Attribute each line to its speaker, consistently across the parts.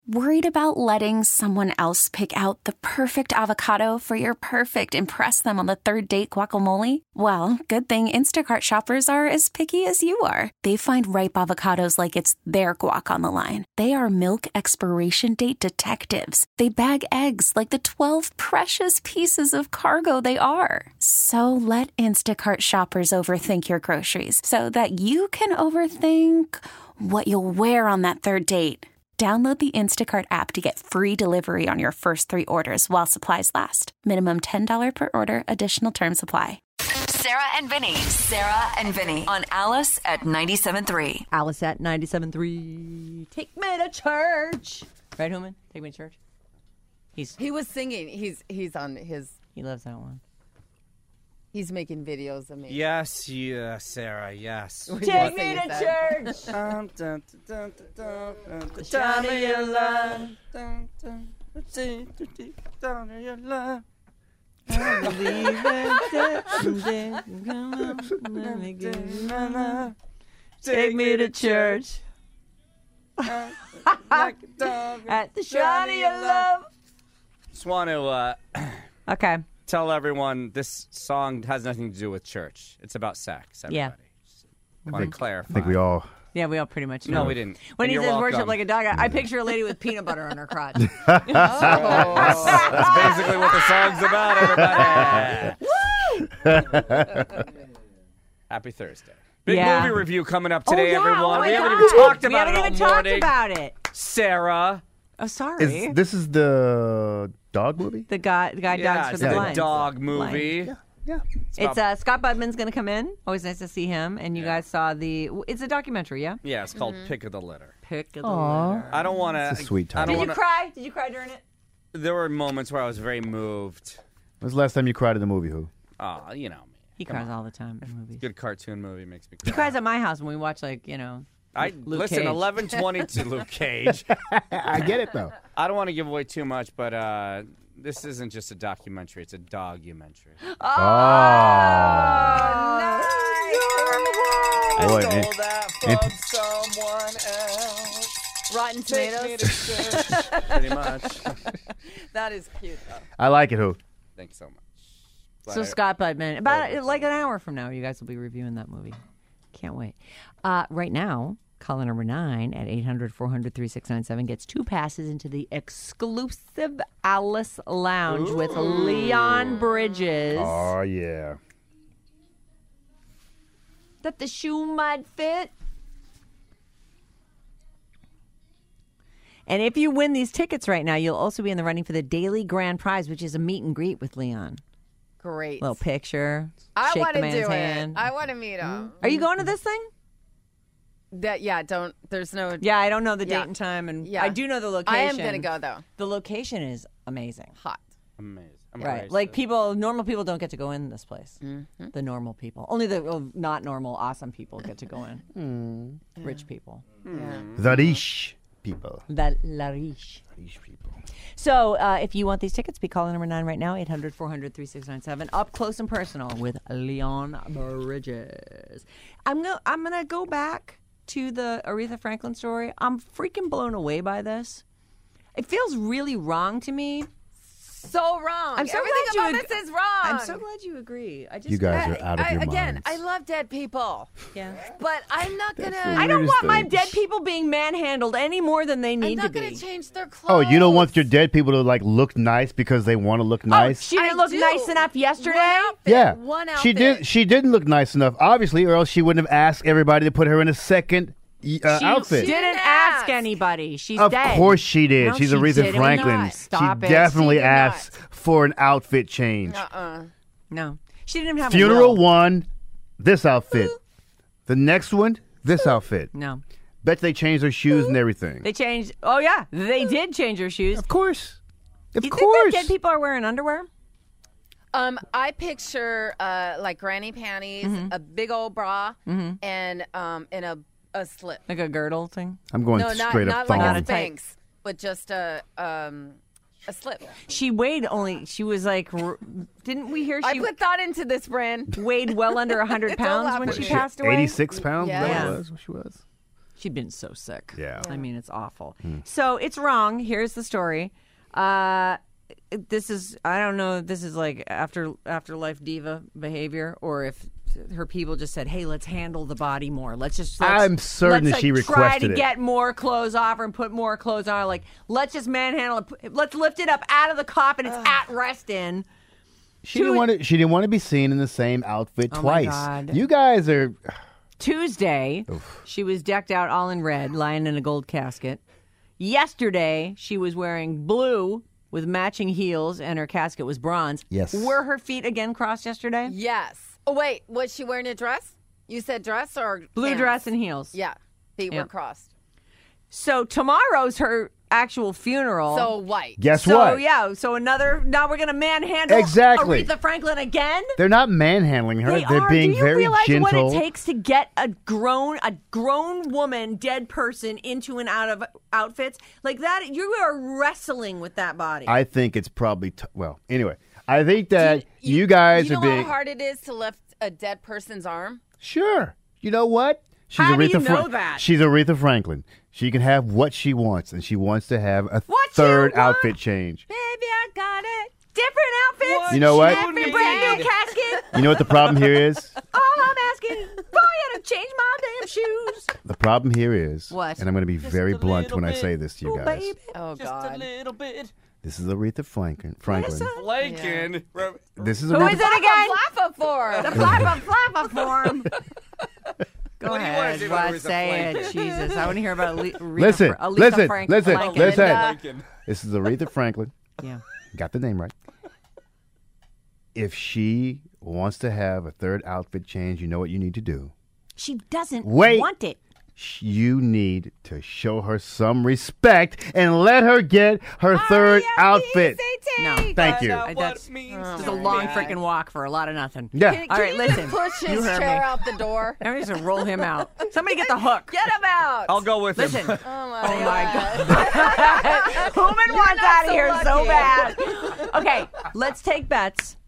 Speaker 1: Worried about letting someone else pick out the perfect avocado for your perfect impress them on the third date guacamole? Well, good thing Instacart shoppers are as picky as you are. They find ripe avocados like it's their guac on the line. They are milk expiration date detectives. They bag eggs like the 12 precious pieces of cargo they are. So let Instacart shoppers overthink your groceries so that you can overthink what you'll wear on that third date. Download the Instacart app to get free delivery on your first 3 orders while supplies last. Minimum $10 per order. Additional terms apply.
Speaker 2: Sarah and Vinny. Sarah and Vinny on Alice at 97.3.
Speaker 3: Alice at 97.3. Take me to church. Right, Human? Take me to church.
Speaker 4: He was singing. He's on his.
Speaker 3: He loves that one.
Speaker 4: He's making videos of me.
Speaker 5: Yes, Sarah, yes.
Speaker 3: Take me to church.
Speaker 5: The time of your life. Down of your life.
Speaker 3: I believe it. Take me to church. At the shrine of your love.
Speaker 5: Just want to
Speaker 3: Okay.
Speaker 5: tell everyone this song has nothing to do with church. It's about sex, everybody.
Speaker 3: Yeah.
Speaker 5: Want to clarify.
Speaker 6: I think we all.
Speaker 3: Yeah, we all pretty much know.
Speaker 5: No, we didn't.
Speaker 3: When
Speaker 5: And
Speaker 3: he
Speaker 5: you're
Speaker 3: says
Speaker 5: welcome.
Speaker 3: worship like a dog, I picture a lady with peanut butter on her crotch.
Speaker 5: That's basically what the song's about, everybody. Happy Thursday. Big movie review coming up today, everyone.
Speaker 3: Oh
Speaker 5: we
Speaker 3: my
Speaker 5: haven't
Speaker 3: God.
Speaker 5: even talked
Speaker 3: We
Speaker 5: about
Speaker 3: haven't
Speaker 5: it
Speaker 3: even
Speaker 5: all
Speaker 3: talked
Speaker 5: morning.
Speaker 3: about it.
Speaker 5: Sarah.
Speaker 3: Oh, sorry.
Speaker 6: This is the dog movie?
Speaker 3: The guide dogs for
Speaker 5: it's
Speaker 3: the
Speaker 5: the
Speaker 3: blind.
Speaker 5: dog movie.
Speaker 6: Yeah.
Speaker 3: It's Scott Budman's going to come in. Always nice to see him. And you guys saw it's a documentary, yeah?
Speaker 5: Yeah, it's called Pick of the Litter.
Speaker 3: Pick of the litter.
Speaker 5: I don't want to.
Speaker 6: It's a sweet title.
Speaker 3: Did you cry? Did you cry during it?
Speaker 5: There were moments where I was very moved.
Speaker 6: When's the last time you cried in the movie, Who?
Speaker 5: You know me.
Speaker 3: He cries all the time in movies.
Speaker 5: Good cartoon movie makes me cry.
Speaker 3: He cries at my house when we watch, Luke
Speaker 5: listen,
Speaker 3: Cage.
Speaker 5: 11:22 Luke Cage.
Speaker 6: I get it, though.
Speaker 5: I don't want to give away too much, but this isn't just a documentary. It's a dogumentary. I
Speaker 6: Boy,
Speaker 5: stole that from someone else.
Speaker 4: Rotten
Speaker 5: Take
Speaker 4: Tomatoes.
Speaker 5: me to church. Pretty much.
Speaker 4: That is cute, though.
Speaker 6: I like it, Who?
Speaker 5: Thanks so much.
Speaker 3: So Scott Budman, about like an hour from now, you guys will be reviewing that movie. Can't wait. Right now, caller number 9 at 800-400-3697 gets 2 passes into the exclusive Alice Lounge with Leon Bridges.
Speaker 6: Oh, yeah.
Speaker 3: That the shoe might fit. And if you win these tickets right now, you'll also be in the running for the daily grand prize, which is a meet and greet with Leon.
Speaker 4: Great.
Speaker 3: Little picture.
Speaker 4: I
Speaker 3: shake
Speaker 4: want
Speaker 3: the
Speaker 4: to
Speaker 3: man's
Speaker 4: do
Speaker 3: hand.
Speaker 4: it. I want to meet him.
Speaker 3: Are you going to this thing?
Speaker 4: There's no.
Speaker 3: Yeah, I don't know the
Speaker 4: Yeah.
Speaker 3: date and time, and
Speaker 4: Yeah.
Speaker 3: I do know the location.
Speaker 4: I am going to go, though.
Speaker 3: The location is amazing.
Speaker 4: Hot.
Speaker 5: Amazing.
Speaker 3: Right. Like normal people don't get to go in this place.
Speaker 4: Mm-hmm.
Speaker 3: The normal people. Only the not normal, awesome people get to go in. Rich people.
Speaker 6: The rich people.
Speaker 3: The la riche.
Speaker 6: Rich people.
Speaker 3: So if you want these tickets, be calling number 9 right now, 800-400-3697. Up close and personal with Leon Bridges. I'm gonna go back to the Aretha Franklin story. I'm freaking blown away by this. It feels really wrong to me.
Speaker 4: So wrong.
Speaker 3: I'm so
Speaker 4: Everything
Speaker 3: glad
Speaker 4: about this is wrong.
Speaker 3: I'm so glad you agree. I just
Speaker 6: You guys are out of your
Speaker 4: Again,
Speaker 6: minds.
Speaker 4: I love dead people.
Speaker 3: Yeah.
Speaker 4: But I'm not going to.
Speaker 3: I don't want my
Speaker 6: thing.
Speaker 3: dead people being manhandled any more than they
Speaker 4: I'm
Speaker 3: need to
Speaker 4: not
Speaker 3: be.
Speaker 4: going to change their clothes.
Speaker 6: Oh, you don't want your dead people to look nice because they want to look nice?
Speaker 3: She didn't look
Speaker 4: do.
Speaker 3: nice enough yesterday.
Speaker 4: One outfit,
Speaker 6: Yeah,
Speaker 4: One
Speaker 6: she
Speaker 4: outfit.
Speaker 6: She didn't look nice enough, obviously, or else she wouldn't have asked everybody to put her in a second outfit.
Speaker 3: She didn't ask anybody. She's
Speaker 6: Of
Speaker 3: dead.
Speaker 6: course she did.
Speaker 3: No,
Speaker 6: She's
Speaker 3: she
Speaker 6: Aretha
Speaker 3: did
Speaker 6: Franklin.
Speaker 3: not. Stop
Speaker 6: she
Speaker 3: it.
Speaker 6: definitely
Speaker 4: She did
Speaker 6: asked
Speaker 4: not.
Speaker 6: for an outfit change.
Speaker 3: No, she didn't even have a
Speaker 6: Funeral
Speaker 3: will.
Speaker 6: one, this outfit. The next one, this outfit.
Speaker 3: No,
Speaker 6: Bet they changed their shoes and everything.
Speaker 3: they changed. Oh yeah, they did change her shoes.
Speaker 6: Of course. Of
Speaker 3: You
Speaker 6: course.
Speaker 3: think that dead people are wearing underwear?
Speaker 4: I picture like granny panties, a big old bra, and a slip.
Speaker 3: Like a girdle thing?
Speaker 6: I'm going
Speaker 4: No,
Speaker 6: straight
Speaker 4: not
Speaker 6: up
Speaker 4: like
Speaker 6: thong.
Speaker 4: a Spanx, but just a slip.
Speaker 3: She weighed she was like, didn't we hear
Speaker 4: I
Speaker 3: she
Speaker 4: put thought into this, brand.
Speaker 3: weighed well under 100
Speaker 4: It's all
Speaker 3: pounds when
Speaker 4: happening.
Speaker 3: she passed away?
Speaker 6: 86 pounds?
Speaker 4: Yeah.
Speaker 6: Is that
Speaker 3: Yeah.
Speaker 6: what it was? What she was?
Speaker 3: She'd been so sick.
Speaker 6: Yeah.
Speaker 3: I mean, it's awful. So it's wrong. Here's the story. This is, I don't know if this is like afterlife diva behavior or if her people just said, hey, let's handle the body more.
Speaker 6: I'm certain that she requested
Speaker 3: try to
Speaker 6: it.
Speaker 3: get more clothes off her and put more clothes on her. Like, let's just manhandle it. Let's lift it up out of the coffin it's at rest in.
Speaker 6: She didn't want to be seen in the same outfit
Speaker 3: Oh
Speaker 6: twice.
Speaker 3: my God.
Speaker 6: You guys are.
Speaker 3: Tuesday, she was decked out all in red, lying in a gold casket. Yesterday, she was wearing blue with matching heels, and her casket was bronze.
Speaker 6: Yes.
Speaker 3: Were her feet again crossed yesterday?
Speaker 4: Yes. Oh, wait. Was she wearing a dress? You said dress or
Speaker 3: Blue
Speaker 4: pants?
Speaker 3: dress and heels.
Speaker 4: Yeah. Feet
Speaker 3: Yeah.
Speaker 4: were crossed.
Speaker 3: So tomorrow's her actual funeral.
Speaker 4: So white.
Speaker 6: Guess
Speaker 3: So,
Speaker 6: what?
Speaker 3: yeah. So now we're going to manhandle
Speaker 6: Exactly.
Speaker 3: Aretha Franklin again?
Speaker 6: They're not manhandling her. They're
Speaker 3: are.
Speaker 6: being
Speaker 3: Do you
Speaker 6: very
Speaker 3: realize
Speaker 6: gentle.
Speaker 3: what it takes to get a grown woman, dead person into and out of outfits like that? You are wrestling with that body.
Speaker 6: I think it's probably well. Anyway, I think that you guys
Speaker 4: you
Speaker 6: are
Speaker 4: know
Speaker 6: being
Speaker 4: how hard it is to lift a dead person's arm?
Speaker 6: sure. You know what? She's
Speaker 3: How do you
Speaker 6: Aretha
Speaker 3: know that?
Speaker 6: She's Aretha Franklin. She can have what she wants, and she wants to have a
Speaker 3: What you
Speaker 6: third
Speaker 3: want?
Speaker 6: outfit change.
Speaker 3: Baby, I got it. Different outfits.
Speaker 6: You know what?
Speaker 3: Every brand new casket.
Speaker 6: You know what the problem here is?
Speaker 3: All I'm asking for you to change my damn shoes.
Speaker 6: The problem here is,
Speaker 3: What?
Speaker 6: and I'm going to be very blunt when I say this to you
Speaker 3: Oh,
Speaker 6: guys.
Speaker 3: baby.
Speaker 4: Oh, God.
Speaker 5: little bit.
Speaker 6: This is Aretha Franklin.
Speaker 5: Flanking.
Speaker 6: This is
Speaker 3: Who
Speaker 6: Aretha.
Speaker 3: is it again?
Speaker 4: Flappa for.
Speaker 3: The flappa form. Go
Speaker 5: What do you wanna
Speaker 3: ahead.
Speaker 5: say about
Speaker 3: What?
Speaker 5: Aretha
Speaker 3: Say it.
Speaker 5: Franklin?
Speaker 3: Jesus. I want to hear about Aretha
Speaker 6: Listen.
Speaker 3: Franklin.
Speaker 6: This is Aretha Franklin.
Speaker 3: Yeah.
Speaker 6: Got the name right. If she wants to have a third outfit change, you know what you need to do.
Speaker 3: She doesn't
Speaker 6: Wait.
Speaker 3: want it.
Speaker 6: You need to show her some respect and let her get her third outfit.
Speaker 3: No.
Speaker 6: Thank you.
Speaker 3: That's just a long freaking walk for a lot of nothing.
Speaker 6: Yeah.
Speaker 3: All right, listen.
Speaker 4: Push
Speaker 3: You
Speaker 4: his
Speaker 3: heard
Speaker 4: chair
Speaker 3: me.
Speaker 4: out the door.
Speaker 3: I'm just going to roll him out. Somebody get the hook.
Speaker 4: Get him out.
Speaker 5: I'll go with
Speaker 3: Listen.
Speaker 5: him.
Speaker 4: Oh, my
Speaker 3: Oh,
Speaker 4: God.
Speaker 3: my God. Human wants
Speaker 4: not
Speaker 3: out of
Speaker 4: so
Speaker 3: here so
Speaker 4: lucky.
Speaker 3: bad. Okay, let's take bets.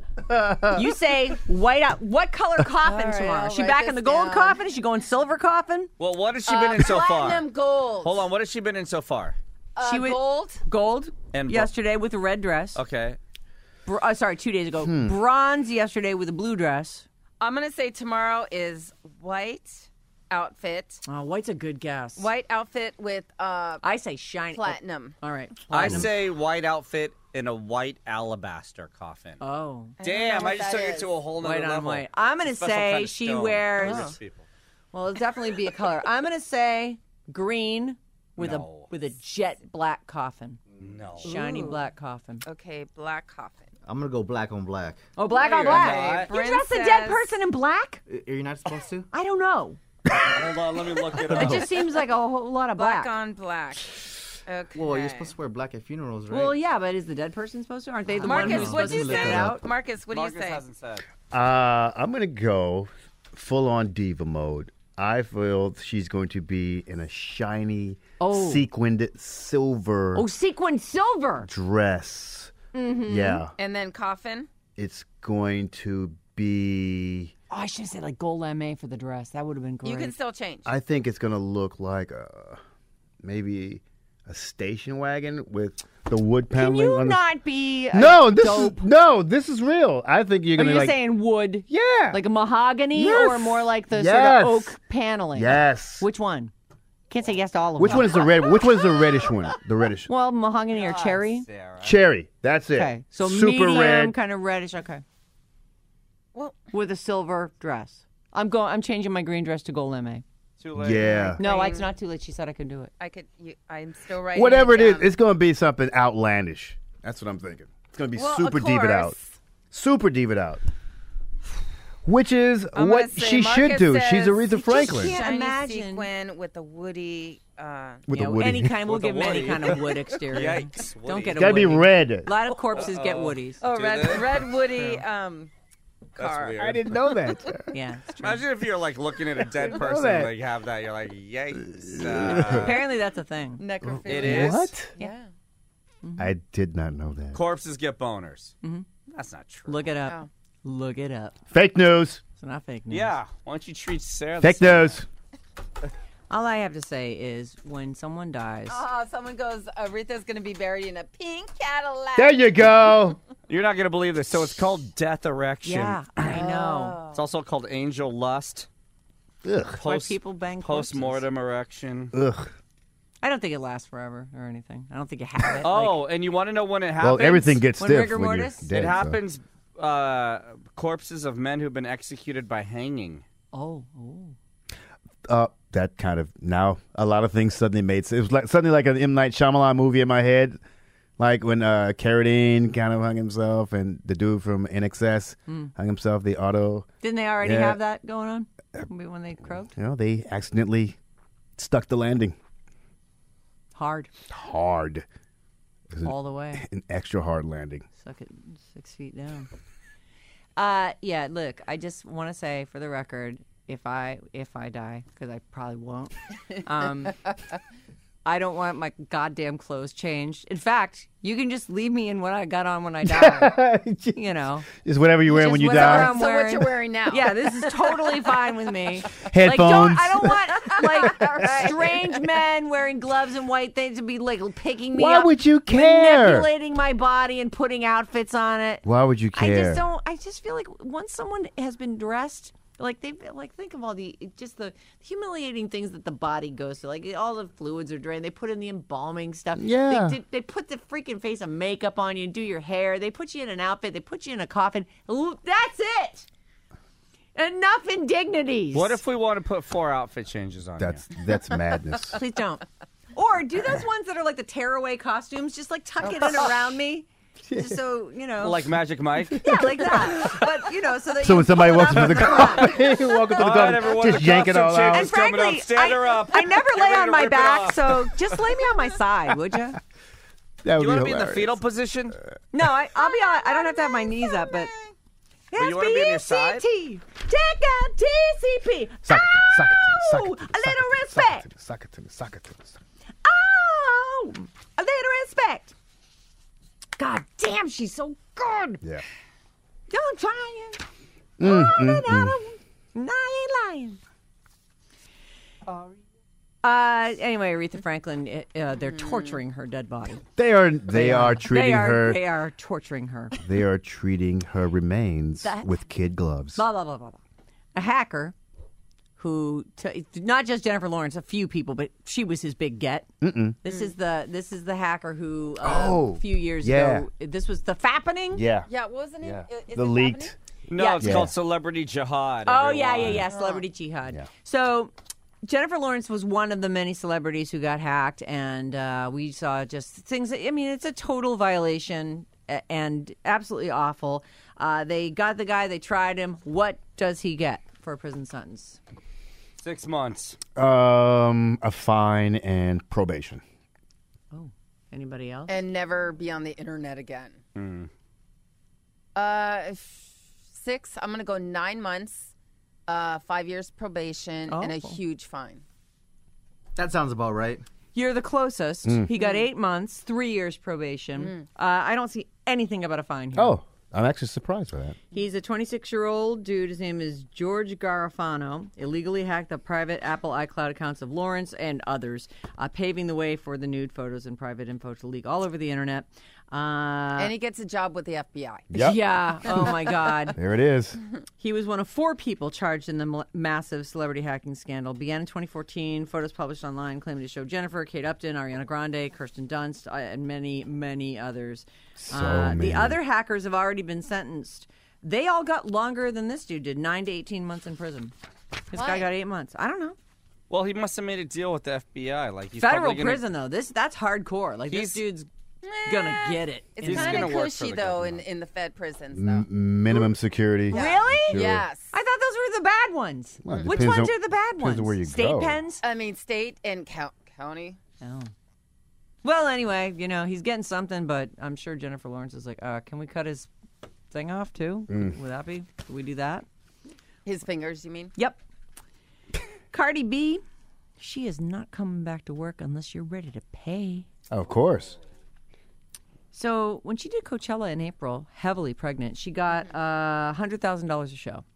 Speaker 3: You say white out. What color coffin
Speaker 4: All right,
Speaker 3: tomorrow?
Speaker 4: I'll
Speaker 3: Is she
Speaker 4: write
Speaker 3: back
Speaker 4: this
Speaker 3: in the gold
Speaker 4: down.
Speaker 3: coffin? Is she going silver coffin?
Speaker 5: Well, what has she been in so far?
Speaker 4: Platinum gold.
Speaker 5: Hold on. What has she been in so far?
Speaker 3: She was-
Speaker 4: Gold.
Speaker 3: Gold
Speaker 5: And
Speaker 3: yesterday with a red dress.
Speaker 5: Okay.
Speaker 3: Sorry, 2 days ago. Bronze yesterday with a blue dress.
Speaker 4: I'm going to say tomorrow is white outfit.
Speaker 3: Oh, white's a good guess.
Speaker 4: White outfit with
Speaker 3: I say shiny.
Speaker 4: platinum.
Speaker 3: All right.
Speaker 5: I
Speaker 3: Platinum.
Speaker 5: say white outfit in a white alabaster coffin.
Speaker 3: Oh.
Speaker 5: Damn,
Speaker 4: what
Speaker 5: I just
Speaker 4: that
Speaker 5: took it
Speaker 4: is.
Speaker 5: to a whole nother
Speaker 3: White on
Speaker 5: level.
Speaker 3: white. I'm going to
Speaker 5: Special
Speaker 3: say
Speaker 5: kind of
Speaker 3: she
Speaker 5: stone
Speaker 3: wears.
Speaker 5: for rich people.
Speaker 3: Well, it'll definitely be a color. I'm going to say green with
Speaker 5: No.
Speaker 3: a jet black coffin.
Speaker 5: No.
Speaker 3: Shiny black coffin.
Speaker 4: Okay, black coffin.
Speaker 7: I'm gonna go black on black.
Speaker 3: Oh, black
Speaker 5: No,
Speaker 3: on
Speaker 5: you're
Speaker 3: black.
Speaker 5: not.
Speaker 3: You dress a dead
Speaker 4: Princess.
Speaker 3: person in black?
Speaker 7: Are you not supposed to?
Speaker 3: I don't know.
Speaker 5: Hold on, let me look it
Speaker 3: It
Speaker 5: up.
Speaker 3: just seems like a whole lot of
Speaker 4: Black
Speaker 3: black.
Speaker 4: on black. Okay.
Speaker 7: Well, you're supposed to wear black at funerals, right?
Speaker 3: Well, yeah, but is the dead person supposed to? Aren't they the one
Speaker 4: Marcus,
Speaker 3: who's
Speaker 4: what'd
Speaker 3: supposed
Speaker 4: you
Speaker 3: to lift
Speaker 4: say?
Speaker 3: it out?
Speaker 4: Marcus, what do you
Speaker 5: Marcus
Speaker 4: say?
Speaker 5: hasn't said.
Speaker 6: I'm going to go full on diva mode. I feel she's going to be in a shiny,
Speaker 3: Oh.
Speaker 6: sequined silver
Speaker 3: Oh, sequin silver.
Speaker 6: dress.
Speaker 3: Mm-hmm.
Speaker 6: Yeah.
Speaker 4: And then coffin.
Speaker 6: It's going to be.
Speaker 3: Oh, I should have said like gold lame for the dress. That would have been great.
Speaker 4: You can still change.
Speaker 6: I think it's going to look like maybe a station wagon with the wood
Speaker 3: Can
Speaker 6: paneling
Speaker 3: you
Speaker 6: on
Speaker 3: not be
Speaker 6: No,
Speaker 3: dope?
Speaker 6: this is real. I think you're
Speaker 3: Are
Speaker 6: going
Speaker 3: you
Speaker 6: to like.
Speaker 3: saying wood?
Speaker 6: Yeah.
Speaker 3: Like a mahogany
Speaker 6: Yes.
Speaker 3: or more like the
Speaker 6: Yes.
Speaker 3: sort of oak paneling?
Speaker 6: Yes.
Speaker 3: Which one? Can't say yes to all of
Speaker 6: Which
Speaker 3: them.
Speaker 6: one is the red? Which one is the reddish one? The reddish.
Speaker 3: Well, mahogany or cherry?
Speaker 5: Sarah.
Speaker 6: Cherry. That's it.
Speaker 3: Okay. So
Speaker 6: super
Speaker 3: medium,
Speaker 6: red.
Speaker 3: kind of reddish. Okay.
Speaker 4: Well,
Speaker 3: With a silver dress. I'm changing my green dress to gold lame.
Speaker 5: Too late.
Speaker 6: Yeah.
Speaker 3: No,
Speaker 4: Green.
Speaker 3: it's not too late. She said I could do it.
Speaker 4: I'm still writing.
Speaker 6: Whatever it is,
Speaker 4: down.
Speaker 6: it's going to be something outlandish. That's what I'm thinking. It's going to be
Speaker 4: Well,
Speaker 6: super
Speaker 4: of
Speaker 6: diva out.
Speaker 4: course.
Speaker 6: Super diva out. Which is
Speaker 4: I'm
Speaker 6: what
Speaker 4: gonna say
Speaker 6: she should
Speaker 4: Marcus
Speaker 6: do.
Speaker 4: says
Speaker 6: She's Aretha Franklin.
Speaker 3: can't
Speaker 4: Shiny
Speaker 3: imagine.
Speaker 4: sequin with a woody.
Speaker 6: With
Speaker 3: Yeah,
Speaker 6: the woody.
Speaker 3: any kind. We'll
Speaker 5: With a
Speaker 3: give them any
Speaker 5: woody.
Speaker 3: kind of wood exterior.
Speaker 5: Yikes.
Speaker 3: Don't
Speaker 5: Woody.
Speaker 3: get a
Speaker 6: Gotta be
Speaker 3: woody.
Speaker 6: red.
Speaker 3: A lot of corpses get woodies.
Speaker 4: Oh,
Speaker 5: Do
Speaker 4: red
Speaker 5: they?
Speaker 4: woody
Speaker 5: That's
Speaker 4: car.
Speaker 5: weird.
Speaker 6: I didn't know that.
Speaker 3: Yeah, it's true.
Speaker 5: Imagine if you're like looking at a dead
Speaker 6: know
Speaker 5: person,
Speaker 6: that.
Speaker 5: like you have that, you're like, yikes.
Speaker 3: Apparently that's a thing.
Speaker 4: Necrophilia.
Speaker 5: It is.
Speaker 6: What?
Speaker 4: Yeah.
Speaker 6: I did not know that.
Speaker 5: Corpses get boners. That's not true.
Speaker 3: Look it up.
Speaker 4: Oh.
Speaker 3: Look it up.
Speaker 6: Fake news.
Speaker 3: It's not fake news.
Speaker 5: Yeah. Why don't you treat Sarah?
Speaker 6: Fake
Speaker 5: the same
Speaker 6: news.
Speaker 3: All I have to say is when someone dies,
Speaker 4: Someone goes, Aretha's going to be buried in a pink Cadillac.
Speaker 6: There you go.
Speaker 5: You're not going to believe this. So it's called death erection.
Speaker 3: yeah, I know.
Speaker 5: It's also called angel lust.
Speaker 6: Ugh.
Speaker 3: Why people bang corpses.
Speaker 5: Post-mortem erection.
Speaker 6: Ugh.
Speaker 3: I don't think it lasts forever or anything. I don't think you have it.
Speaker 5: Oh, and you want to know when it happens?
Speaker 6: Well, everything gets
Speaker 3: When
Speaker 6: stiff
Speaker 3: rigor
Speaker 6: when you're
Speaker 3: mortis?
Speaker 6: dead.
Speaker 5: It
Speaker 6: so.
Speaker 5: happens. Corpses of men who've been executed by hanging.
Speaker 3: oh.
Speaker 6: That kind of now a lot of things suddenly made sense. It was like suddenly like an M. Night Shyamalan movie in my head, like when Carradine kind of hung himself and the dude from NXS hung himself. The auto,
Speaker 3: Didn't they already
Speaker 6: Yeah.
Speaker 3: have that going on when they croaked?
Speaker 6: they accidentally stuck the landing
Speaker 3: Hard.
Speaker 6: hard. It was
Speaker 3: All the way.
Speaker 6: an extra hard landing.
Speaker 3: Suck it 6 feet down. Yeah, look, I just want to say for the record, if I die, because I probably won't, I don't want my goddamn clothes changed. In fact, you can just leave me in what I got on when I die. You know.
Speaker 6: Just whatever you're wearing
Speaker 3: Just
Speaker 6: when you
Speaker 3: whatever
Speaker 6: die.
Speaker 3: I'm
Speaker 4: So what
Speaker 3: wearing.
Speaker 4: you're wearing now?
Speaker 3: Yeah, this is totally fine with me.
Speaker 6: Headphones.
Speaker 3: I don't want like strange men wearing gloves and white things to be like picking me
Speaker 6: Why
Speaker 3: up,
Speaker 6: would you care?
Speaker 3: manipulating my body and putting outfits on it.
Speaker 6: Why would you care?
Speaker 3: I just don't. I just feel like once someone has been dressed, like they like think of all the humiliating things that the body goes through. Like all the fluids are drained. They put in the embalming stuff.
Speaker 6: Yeah.
Speaker 3: They put the freaking face of makeup on you and do your hair. They put you in an outfit. They put you in a coffin. Ooh, that's it. Enough indignities.
Speaker 5: What if we want to put 4 outfit changes on
Speaker 6: That's madness.
Speaker 3: Please don't. Or do those ones that are like the tearaway costumes. Just like tuck it in around me. Just so, you know.
Speaker 5: you? Like Magic Mike?
Speaker 3: Yeah, like that. But, you know, so that
Speaker 6: So
Speaker 3: you
Speaker 6: when somebody
Speaker 3: pull it
Speaker 6: walks
Speaker 3: up
Speaker 6: into the
Speaker 3: and
Speaker 6: car,
Speaker 3: put it on.
Speaker 6: welcome to the
Speaker 5: All
Speaker 6: car,
Speaker 5: right, everyone,
Speaker 6: just
Speaker 5: the
Speaker 6: yank it all
Speaker 5: costume
Speaker 6: out.
Speaker 5: change
Speaker 3: And
Speaker 5: is coming up.
Speaker 3: frankly,
Speaker 5: Stand her up.
Speaker 3: I never
Speaker 5: Get
Speaker 3: lay
Speaker 5: ready
Speaker 3: on
Speaker 5: to
Speaker 3: my
Speaker 5: rip it
Speaker 3: back,
Speaker 5: off.
Speaker 3: so just lay me on my side, would you?
Speaker 6: That would
Speaker 5: You want to be in the
Speaker 6: hilarious.
Speaker 5: fetal position?
Speaker 3: No, I'll be on. I don't have to have my knees up, but.
Speaker 5: you wanna be on your side?
Speaker 3: SBECT. Check out TCP.
Speaker 6: Suck it,
Speaker 3: Ow!
Speaker 6: suck it,
Speaker 3: A little respect.
Speaker 6: Suck it to me, suck it to me.
Speaker 3: Oh, a little respect. God damn, she's so good.
Speaker 6: Yeah.
Speaker 3: I'm trying. I ain't lying. Anyway, Aretha Franklin, they're torturing her dead body.
Speaker 6: They are treating her.
Speaker 3: They are torturing her.
Speaker 6: They are treating her remains
Speaker 3: That-
Speaker 6: with kid gloves.
Speaker 3: Blah blah blah blah blah. A hacker who, not just Jennifer Lawrence, a few people, but she was his big get. This is the hacker who a few years ago. This was the fappening.
Speaker 6: Yeah.
Speaker 4: Yeah, what was the name?
Speaker 6: Yeah.
Speaker 4: Is
Speaker 6: The
Speaker 4: it
Speaker 6: leaked.
Speaker 4: happening?
Speaker 5: No,
Speaker 3: Yeah.
Speaker 5: it's
Speaker 6: Yeah.
Speaker 5: called Celebrity Jihad.
Speaker 3: Oh
Speaker 5: everyone.
Speaker 3: yeah, celebrity jihad.
Speaker 6: Yeah.
Speaker 3: So Jennifer Lawrence was one of the many celebrities who got hacked, and we saw just things. I mean, it's a total violation and absolutely awful. They got the guy. They tried him. What does he get for a prison sentence?
Speaker 5: 6 months.
Speaker 6: A fine and probation.
Speaker 3: Oh, anybody else?
Speaker 4: And never be on the internet again. 6. I'm gonna go 9 months, 5 years probation, and a
Speaker 3: Oh.
Speaker 4: huge fine.
Speaker 7: That sounds about right.
Speaker 3: You're the closest. He got 8 months, 3 years probation. I don't see anything about a fine here.
Speaker 6: Oh, I'm actually surprised by that.
Speaker 3: He's a 26-year-old dude. His name is George Garofano. Illegally hacked the private Apple iCloud accounts of Lawrence and others, paving the way for the nude photos and private info to leak all over the internet.
Speaker 4: And he gets a job with the FBI.
Speaker 6: Yep.
Speaker 3: Yeah. Oh, my God.
Speaker 6: There it is.
Speaker 3: He was one of 4 people charged in the massive celebrity hacking scandal. Began in 2014. Photos published online claiming to show Jennifer, Kate Upton, Ariana Grande, Kirsten Dunst, and many, many others.
Speaker 6: many.
Speaker 3: The other hackers have already been sentenced. They all got longer than this dude did, 9 to 18 months in prison. This guy
Speaker 4: Why?
Speaker 3: got 8 months. I don't know.
Speaker 5: Well, he must have made a deal with the FBI. Like he's
Speaker 3: Federal
Speaker 5: probably gonna,
Speaker 3: prison, though. That's hardcore. Like, this dude's gonna get it.
Speaker 4: It's
Speaker 5: He's
Speaker 4: kind of
Speaker 5: gonna work for
Speaker 4: cushy
Speaker 5: the
Speaker 4: though
Speaker 5: government.
Speaker 4: in the Fed prisons though.
Speaker 6: Minimum security.
Speaker 3: Really?
Speaker 6: Sure.
Speaker 4: Yes.
Speaker 3: I thought those were the bad ones.
Speaker 6: Well, it
Speaker 3: Which
Speaker 6: depends
Speaker 3: ones
Speaker 6: on-
Speaker 3: are the bad
Speaker 6: depends
Speaker 3: ones?
Speaker 6: on where you
Speaker 3: State
Speaker 6: go.
Speaker 3: pens?
Speaker 4: I mean, state and county.
Speaker 3: Oh. Well, anyway, he's getting something, but I'm sure Jennifer Lawrence is like, can we cut his thing off too? Would that be? Could we do that?
Speaker 4: His fingers, you mean?
Speaker 3: Yep. Cardi B, she is not coming back to work unless you're ready to pay.
Speaker 6: Of course.
Speaker 3: So when she did Coachella in April, heavily pregnant, she got $100,000 a show.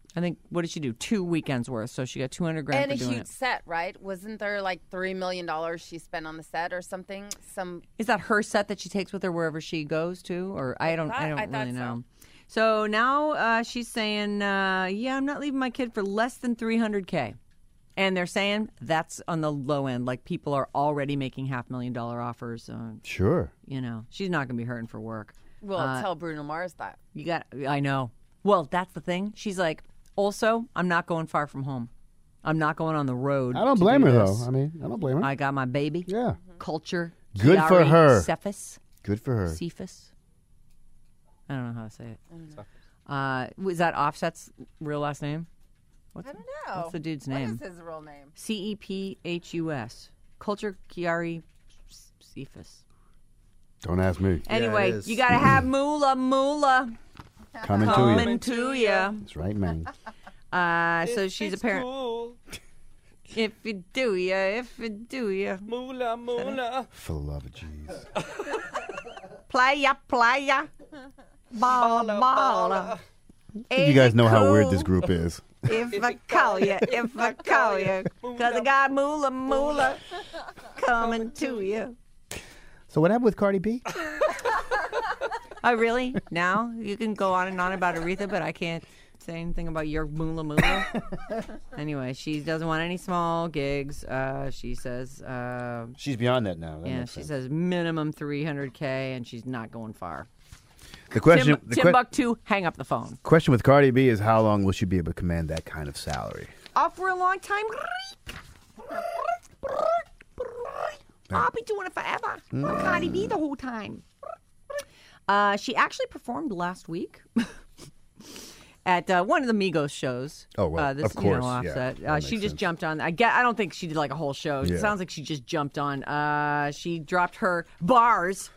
Speaker 3: I think, what did she do? 2 weekends worth. So she got $200,000
Speaker 4: And
Speaker 3: for
Speaker 4: a
Speaker 3: doing
Speaker 4: huge
Speaker 3: it.
Speaker 4: set, right? Wasn't there like $3 million she spent on the set or something?
Speaker 3: Is that her set that she takes with her wherever she goes to? Or I don't
Speaker 4: I
Speaker 3: really
Speaker 4: thought
Speaker 3: know. So now she's saying, yeah, I'm not leaving my kid for less than $300K. And they're saying that's on the low end. Like, people are already making $500,000 offers.
Speaker 6: Sure.
Speaker 3: You know, she's not going to be hurting for work.
Speaker 4: Well, tell Bruno Mars that.
Speaker 3: I know. Well, that's the thing. She's like, also, I'm not going far from home. I'm not going on the road.
Speaker 6: I don't
Speaker 3: to
Speaker 6: blame
Speaker 3: do
Speaker 6: her,
Speaker 3: this.
Speaker 6: though. I mean, I don't blame her.
Speaker 3: I got my baby.
Speaker 6: Yeah.
Speaker 3: Culture.
Speaker 6: Good for her.
Speaker 3: Cephas.
Speaker 6: Good for her.
Speaker 3: Cephas. I don't know how to say it. Was that Offset's real last name?
Speaker 4: I don't know.
Speaker 3: What's the dude's name?
Speaker 4: What is his real name?
Speaker 3: Cephus. Culture Chiari Cephas.
Speaker 6: Don't ask me.
Speaker 3: Anyway,
Speaker 7: it is.
Speaker 3: you got to have moolah.
Speaker 6: Coming to you.
Speaker 3: Coming to you.
Speaker 6: That's right, man.
Speaker 3: So she's apparent.
Speaker 5: Cool.
Speaker 3: If you do ya.
Speaker 5: Moolah, moolah.
Speaker 6: For the love of jeez.
Speaker 3: Playa. Balla.
Speaker 6: I think you guys know how weird this group is.
Speaker 3: If I call you. Because I got moolah. Coming to you.
Speaker 6: So what happened with Cardi B?
Speaker 3: Oh, really? Now? You can go on and on about Aretha, but I can't say anything about your moolah. Anyway, she doesn't want any small gigs. She says,
Speaker 6: She's beyond that now. That
Speaker 3: yeah,
Speaker 6: makes
Speaker 3: she
Speaker 6: sense.
Speaker 3: says minimum $300K, and she's not going far.
Speaker 6: The question,
Speaker 3: Timbuktu, hang up the phone.
Speaker 6: question with Cardi B is how long will she be able to command that kind of salary?
Speaker 3: Off for a long time. I'll be doing it forever. I'm Cardi B the whole time. She actually performed last week at one of the Migos shows.
Speaker 6: Oh, well,
Speaker 3: this,
Speaker 6: of course, yeah,
Speaker 3: Offset.
Speaker 6: that
Speaker 3: She
Speaker 6: makes
Speaker 3: just
Speaker 6: sense.
Speaker 3: jumped on. I don't think she did like a whole show.
Speaker 6: Yeah.
Speaker 3: It sounds like she just jumped on. She dropped her bars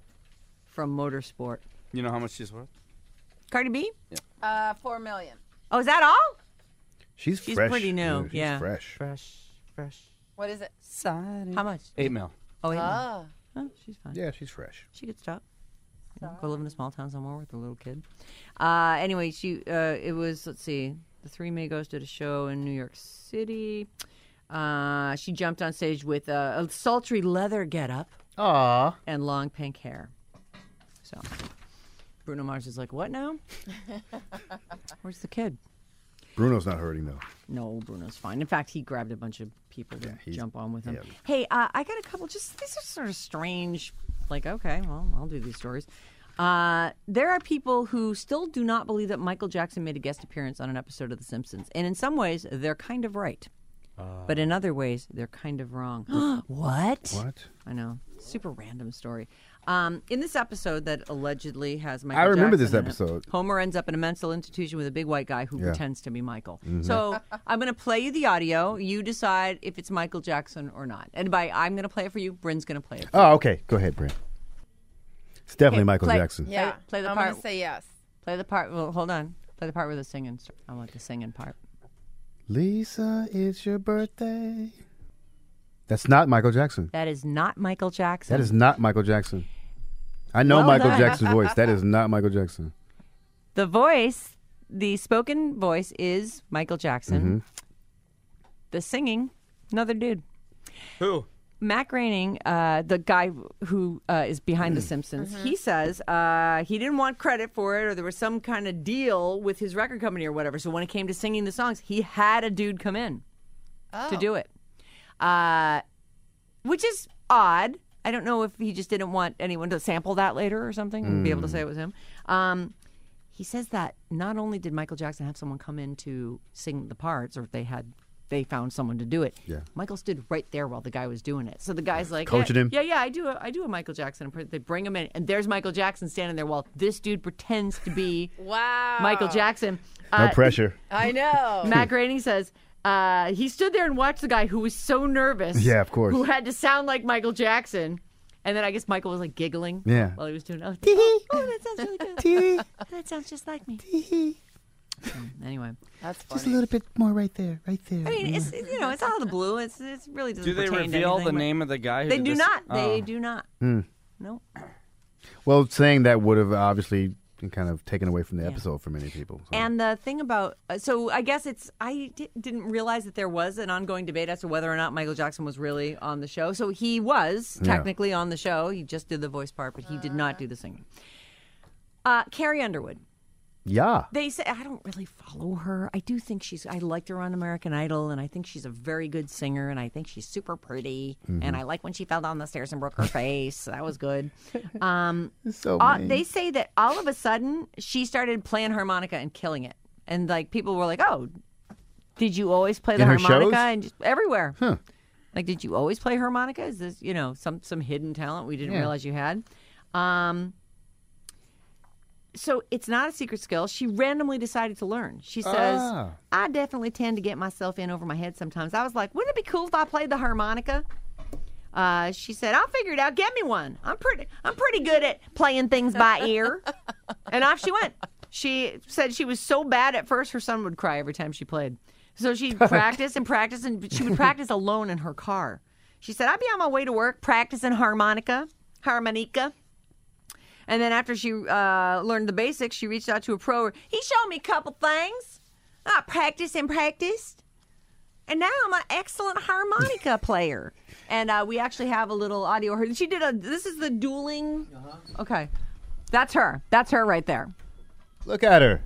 Speaker 3: from Motorsport.
Speaker 5: You know how much she's worth?
Speaker 3: Cardi B?
Speaker 4: $4 million.
Speaker 3: Oh, is that all?
Speaker 6: She's
Speaker 3: She's
Speaker 6: fresh.
Speaker 3: pretty new.
Speaker 6: She's
Speaker 3: yeah.
Speaker 6: fresh.
Speaker 3: Fresh.
Speaker 4: What is it?
Speaker 3: How much?
Speaker 5: $8 million.
Speaker 3: Oh, yeah.
Speaker 4: Ah.
Speaker 3: Oh, she's fine.
Speaker 6: Yeah, she's fresh.
Speaker 3: She could stop. Go live in a small town somewhere with a little kid. Anyway, it was, let's see, the three Migos did a show in New York City. She jumped on stage with a sultry leather getup
Speaker 6: Aw.
Speaker 3: and long pink hair. So Bruno Mars is like, what now? Where's the kid?
Speaker 6: Bruno's not hurting, though.
Speaker 3: No, Bruno's fine. In fact, he grabbed a bunch of people to
Speaker 6: he's-
Speaker 3: jump on with him.
Speaker 6: yeah.
Speaker 3: Hey, I got a couple, these are sort of strange, like, okay, well, I'll do these stories. There are people who still do not believe that Michael Jackson made a guest appearance on an episode of The Simpsons. And in some ways, they're kind of right. But in other ways, they're kind of wrong. What?
Speaker 6: What?
Speaker 3: I know. Super random story. In this episode that allegedly has Michael
Speaker 6: I remember
Speaker 3: Jackson
Speaker 6: this
Speaker 3: in it,
Speaker 6: episode.
Speaker 3: Homer ends up in a mental institution with a big white guy who
Speaker 6: Yeah.
Speaker 3: pretends to be Michael. So I'm going to play you the audio. You decide if it's Michael Jackson or not. And by I'm going to play it for you, Bryn's going to play it for you.
Speaker 6: Oh, okay. Go ahead, Brent. It's definitely
Speaker 3: Okay,
Speaker 6: Michael
Speaker 3: play-
Speaker 6: Jackson.
Speaker 4: Yeah.
Speaker 3: Play the
Speaker 4: I'm
Speaker 3: part.
Speaker 4: going to say yes.
Speaker 3: Play the part. Well, hold on. Play the part where the singing. I want the singing part.
Speaker 6: Lisa, it's your birthday. That's not Michael Jackson.
Speaker 3: That is not Michael Jackson.
Speaker 6: That is not Michael Jackson. I know
Speaker 3: Well
Speaker 6: Michael
Speaker 3: done.
Speaker 6: Jackson's voice. That is not Michael Jackson.
Speaker 3: The voice, the spoken voice is Michael Jackson. The singing, another dude.
Speaker 5: Who?
Speaker 3: Matt Groening, the guy who is behind The Simpsons, he says he didn't want credit for it, or there was some kind of deal with his record company or whatever. So when it came to singing the songs, he had a dude come in to do it, which is odd. I don't know if he just didn't want anyone to sample that later or something and be able to say it was him. He says that not only did Michael Jackson have someone come in to sing the parts, or they found someone to do it.
Speaker 6: Yeah.
Speaker 3: Michael stood right there while the guy was doing it. So the guy's like,
Speaker 6: Coaching
Speaker 3: yeah,
Speaker 6: him?
Speaker 3: Yeah, I do a Michael Jackson. They bring him in, and there's Michael Jackson standing there while this dude pretends to be
Speaker 4: Wow.
Speaker 3: Michael Jackson.
Speaker 6: No pressure.
Speaker 4: I know.
Speaker 3: Matt Groening says he stood there and watched the guy who was so nervous.
Speaker 6: Yeah, of course.
Speaker 3: Who had to sound like Michael Jackson. And then I guess Michael was like giggling
Speaker 6: Yeah.
Speaker 3: while he was doing it. Oh, that sounds really good. That sounds just like me. Anyway.
Speaker 4: That's funny.
Speaker 6: Just a little bit more right there. Right there.
Speaker 3: I mean, it's it's out of the blue. It's really doesn't
Speaker 5: Do they
Speaker 3: pertain to
Speaker 5: reveal
Speaker 3: anything,
Speaker 5: the
Speaker 3: but-
Speaker 5: name of the guy? Who
Speaker 3: They
Speaker 5: did
Speaker 3: do
Speaker 5: this?
Speaker 3: not.
Speaker 5: Oh.
Speaker 3: They do not. No.
Speaker 6: Well, saying that would have obviously been kind of taken away from the episode for many people. So.
Speaker 3: And the thing about, so I guess I didn't realize that there was an ongoing debate as to whether or not Michael Jackson was really on the show. So he was technically on the show. He just did the voice part, but he did not do the singing. Carrie Underwood.
Speaker 6: Yeah.
Speaker 3: They say, I don't really follow her. I do think I liked her on American Idol, and I think she's a very good singer, and I think she's super pretty. And I like when she fell down the stairs and broke her face. That was good.
Speaker 6: So mean.
Speaker 3: They say that all of a sudden she started playing harmonica and killing it. And like people were like, oh, did you always play the
Speaker 6: In her
Speaker 3: harmonica?
Speaker 6: shows?
Speaker 3: And just everywhere.
Speaker 6: Huh.
Speaker 3: Like, did you always play harmonica? Is this, some hidden talent we didn't realize you had? So it's not a secret skill. She randomly decided to learn. She says, I definitely tend to get myself in over my head sometimes. I was like, wouldn't it be cool if I played the harmonica? She said, I'll figure it out. Get me one. I'm pretty good at playing things by ear. And off she went. She said she was so bad at first, her son would cry every time she played. So she'd practice and practice, and she would practice alone in her car. She said, I'd be on my way to work practicing harmonica. And then after she learned the basics, she reached out to a pro. He showed me a couple things. I practiced and practiced. And now I'm an excellent harmonica player. And we actually have a little audio. She did this is the dueling. Okay. That's her. That's her right there.
Speaker 6: Look at her.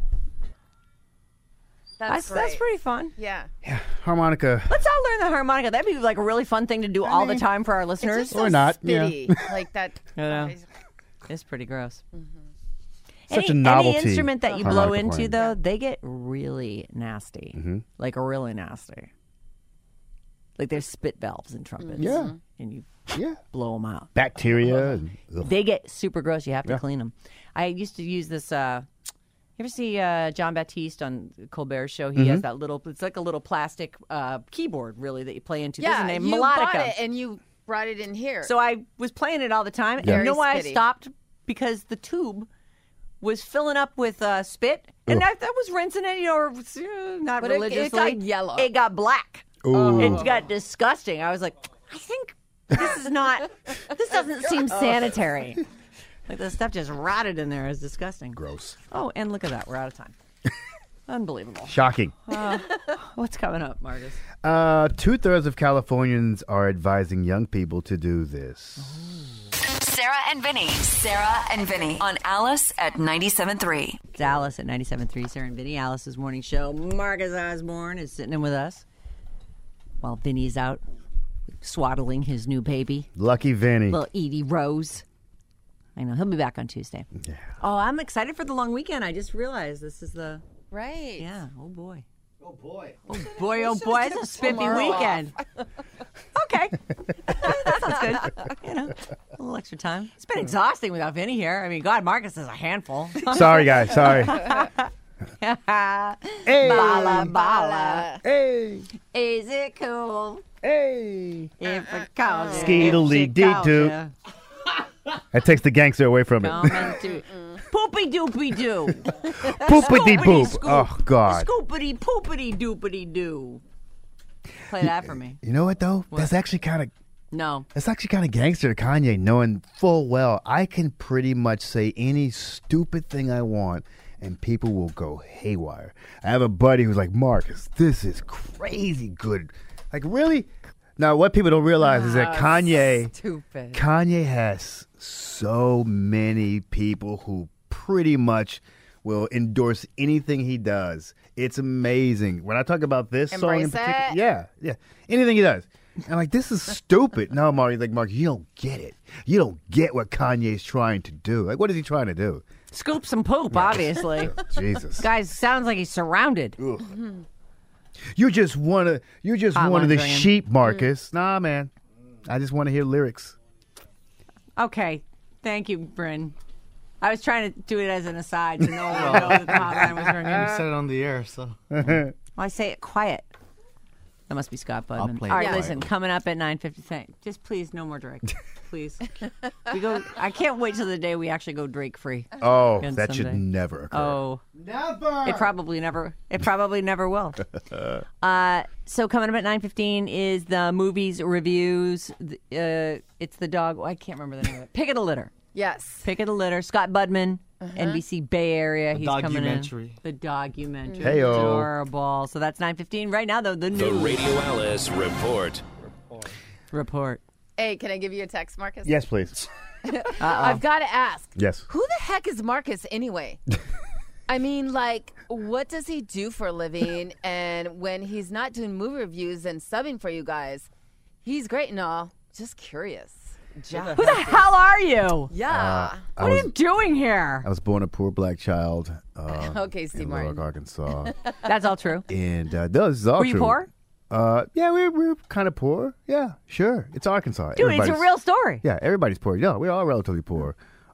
Speaker 4: That's
Speaker 3: pretty fun.
Speaker 4: Yeah.
Speaker 6: Yeah, harmonica.
Speaker 3: Let's all learn the harmonica. That'd be like a really fun thing to do all the time for our listeners.
Speaker 4: It's just so
Speaker 6: Or not,
Speaker 4: spitty. Like that.
Speaker 3: It's pretty gross.
Speaker 6: Such a novelty.
Speaker 3: Any instrument that you blow
Speaker 6: harmonica
Speaker 3: into,
Speaker 6: playing.
Speaker 3: though, they get really nasty. Like really nasty. Like there's spit valves in trumpets.
Speaker 6: Yeah.
Speaker 3: And you
Speaker 6: Yeah.
Speaker 3: blow them out.
Speaker 6: Bacteria. And,
Speaker 3: They get super gross. You have to clean them. I used to use this. You ever see John Baptiste on Colbert's show? He has that little. It's like a little plastic keyboard, really, that you play into.
Speaker 4: Yeah,
Speaker 3: There's a name,
Speaker 4: you
Speaker 3: Melodica.
Speaker 4: bought it and you brought it in here.
Speaker 3: So I was playing it all the time. And
Speaker 4: Very
Speaker 3: you know why I
Speaker 4: spitty.
Speaker 3: stopped? Because the tube was filling up with spit, and I was rinsing it. Not
Speaker 4: But it
Speaker 3: religiously.
Speaker 4: got yellow.
Speaker 3: It got black.
Speaker 6: Ooh.
Speaker 3: It got disgusting. I was like, I think this is not. This doesn't seem sanitary. Like the stuff just rotted in there. It's disgusting.
Speaker 6: Gross.
Speaker 3: Oh, and look at that. We're out of time. Unbelievable.
Speaker 6: Shocking.
Speaker 3: What's coming up, Marcus?
Speaker 6: 2/3 of Californians are advising young people to do this.
Speaker 2: Sarah and Vinny. Sarah and Vinny on Alice at 97.3.
Speaker 3: It's Alice at 97.3. Sarah and Vinny, Alice's morning show. Marcus Osborne is sitting in with us while Vinny's out swaddling his new baby,
Speaker 6: Lucky Vinny.
Speaker 3: little Edie Rose. I know. He'll be back on Tuesday.
Speaker 6: Yeah.
Speaker 3: Oh, I'm excited for the long weekend. I just realized this is the...
Speaker 4: right.
Speaker 3: Yeah. Oh, boy.
Speaker 7: Oh boy.
Speaker 3: Oh, boy. Oh, boy. It's a spiffy
Speaker 4: tomorrow
Speaker 3: weekend. Okay. That sounds good. A little extra time. It's been exhausting without Vinny here. I mean, God, Marcus is a handful.
Speaker 6: Sorry, guys. Sorry. Hey.
Speaker 3: Bala, bala.
Speaker 6: Hey.
Speaker 3: Is it cool
Speaker 6: Hey.
Speaker 3: if it calls you?
Speaker 6: Skeedly-dee-doo. That takes the gangster away from it.
Speaker 3: Poopy doopy doo.
Speaker 6: Poopity poop.
Speaker 3: Scoop.
Speaker 6: Oh, God.
Speaker 3: Scoopity poopity doopity doo. Play that for me.
Speaker 6: You know what, though? That's actually kind of...
Speaker 3: No.
Speaker 6: That's actually kind of gangster to Kanye, knowing full well I can pretty much say any stupid thing I want and people will go haywire. I have a buddy who's like, Marcus, this is crazy good. Like, really? Now, what people don't realize is that
Speaker 3: Stupid.
Speaker 6: Kanye has so many people who pretty much will endorse anything he does. It's amazing. When I talk about this song in
Speaker 4: Embrace
Speaker 6: particular,
Speaker 4: it.
Speaker 6: yeah, anything he does. I'm like, this is stupid. No, Mark, you don't get it. You don't get what Kanye's trying to do. Like, what is he trying to do?
Speaker 3: Scoop some poop, obviously.
Speaker 6: Jesus.
Speaker 3: Guys, sounds like he's surrounded.
Speaker 6: You're just one of the
Speaker 3: laundering.
Speaker 6: sheep, Marcus. Nah, man. I just want to hear lyrics.
Speaker 3: Okay. Thank you, Bryn. I was trying to do it as an aside so no one would know that the hotline was
Speaker 7: You
Speaker 3: ringing.
Speaker 7: said it on the air, so.
Speaker 3: Well, I say it quiet. That must be Scott Budman.
Speaker 7: I'll play
Speaker 3: All
Speaker 7: it
Speaker 3: right,
Speaker 7: quiet.
Speaker 3: listen, coming up at 9:50. Just please, no more Drake. Please. I can't wait till the day we actually go Drake free.
Speaker 6: Oh,
Speaker 3: Again
Speaker 6: that should
Speaker 3: someday.
Speaker 6: never occur.
Speaker 3: Oh.
Speaker 7: Never!
Speaker 3: It probably never will. So coming up at 9:15 is the movies reviews. It's the dog. I can't remember the name of it. Pick of the Litter.
Speaker 4: Yes.
Speaker 3: Pick of the Litter. Scott Budman NBC Bay Area. He's coming in.
Speaker 7: documentary.
Speaker 3: The documentary.
Speaker 6: Hey-o.
Speaker 3: Adorable. So that's 9:15 right now. Though the
Speaker 8: The
Speaker 3: news
Speaker 8: Radio Alice Report.
Speaker 3: report.
Speaker 4: Hey, can I give you a text, Marcus?
Speaker 6: Yes, please.
Speaker 4: I've got to ask.
Speaker 6: Yes.
Speaker 4: Who the heck is Marcus anyway? I mean, like, what does he do for a living? And when he's not doing movie reviews and subbing for you guys, he's great and all. Just curious.
Speaker 3: Who the hell are you?
Speaker 4: Yeah.
Speaker 3: What are you doing here?
Speaker 6: I was born a poor black child.
Speaker 4: Okay, Steve
Speaker 6: in
Speaker 4: Martin.
Speaker 6: Little Rock, Arkansas.
Speaker 3: That's all true.
Speaker 6: And this is all
Speaker 3: Were you
Speaker 6: true.
Speaker 3: poor?
Speaker 6: Yeah, we're kind of poor. Yeah, sure. It's Arkansas.
Speaker 3: Dude, it's a real story.
Speaker 6: Yeah, everybody's poor. Yeah, we're all relatively poor.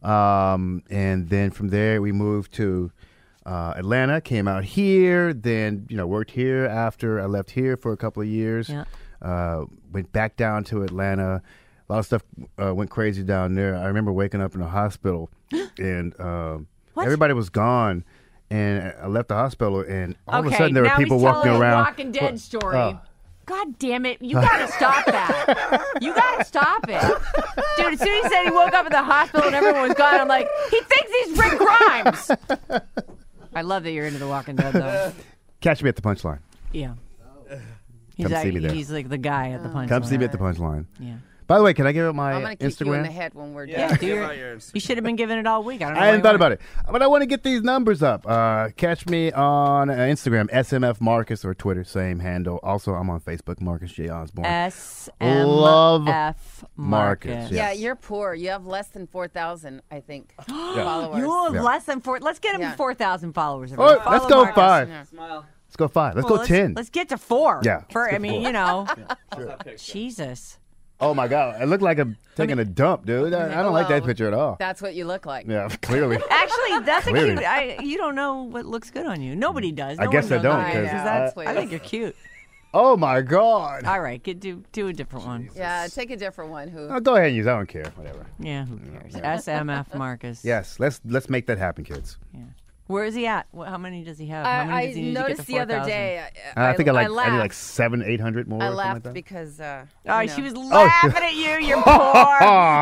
Speaker 6: And then from there, we moved to Atlanta, came out here, then, worked here after I left here for a couple of years.
Speaker 3: Yeah.
Speaker 6: Went back down to Atlanta. A lot of stuff went crazy down there. I remember waking up in a hospital and everybody was gone. And I left the hospital, and all of a sudden there were people walking around.
Speaker 3: Walking Dead story. God damn it! You gotta stop that. You gotta stop it, dude. As soon as he said he woke up in the hospital and everyone was gone, I'm like, he thinks he's Rick Grimes. I love that you're into The Walking Dead, though.
Speaker 6: Catch me at the punchline.
Speaker 3: Yeah. He's
Speaker 6: Come see me there.
Speaker 3: He's like the guy at the punchline.
Speaker 6: Come see me at the punchline.
Speaker 3: Yeah.
Speaker 6: By the way, can I give it my
Speaker 4: I'm going to kick you in the
Speaker 6: Instagram?
Speaker 4: head when we're done.
Speaker 3: Yeah, dude. You should have been giving it all week. I don't know.
Speaker 6: I hadn't thought about it, but I want to get these numbers up. Catch me on Instagram, SMF Marcus, or Twitter, same handle. Also, I'm on Facebook, Marcus J. Osborne. Love
Speaker 3: SMF
Speaker 6: Marcus.
Speaker 4: Yeah,
Speaker 6: Yes.
Speaker 4: you're poor. You have less than 4,000, I think, followers.
Speaker 3: You have
Speaker 6: Yeah.
Speaker 3: less than 4. Let's get him
Speaker 4: Yeah.
Speaker 3: 4,000 followers.
Speaker 6: Oh,
Speaker 3: everybody.
Speaker 6: let's
Speaker 3: Follow
Speaker 6: go
Speaker 3: Marcus.
Speaker 6: 5.
Speaker 4: Yeah.
Speaker 6: Let's go 5. Let's
Speaker 3: Well,
Speaker 6: go 10.
Speaker 3: Let's get to 4.
Speaker 6: Yeah,
Speaker 3: For,
Speaker 6: let's
Speaker 3: I
Speaker 6: go
Speaker 3: mean,
Speaker 6: 4.
Speaker 3: you know. Jesus.
Speaker 6: Oh my God, I look like I'm taking a dump, dude. I don't like that
Speaker 4: Well,
Speaker 6: picture at all.
Speaker 4: That's what you look like.
Speaker 6: Yeah, clearly.
Speaker 3: Actually, that's a
Speaker 6: Clearly.
Speaker 3: cute. You don't know what looks good on you. Nobody does.
Speaker 6: I
Speaker 3: No
Speaker 6: guess
Speaker 3: one
Speaker 6: I
Speaker 3: knows
Speaker 6: don't,
Speaker 3: what
Speaker 6: 'cause
Speaker 3: is. That's-
Speaker 4: I-
Speaker 3: I think you're cute.
Speaker 6: Oh my God.
Speaker 3: All right, do a different one.
Speaker 4: Yeah, take a different one. Who?
Speaker 6: Oh, go ahead and use. I don't care. Whatever.
Speaker 3: Yeah, who cares? SMF Marcus.
Speaker 6: Yes, let's make that happen, kids.
Speaker 3: Yeah. Where is he at? How many does he have? How many
Speaker 4: I
Speaker 3: does he need to get to
Speaker 4: noticed the other
Speaker 3: 4,000?
Speaker 4: day.
Speaker 6: I think I need
Speaker 4: laughed.
Speaker 6: like 700-800 more.
Speaker 4: I
Speaker 6: or something
Speaker 4: laughed
Speaker 6: like that.
Speaker 4: because.
Speaker 3: Oh,
Speaker 4: you know.
Speaker 3: she was laughing at you. You're poor.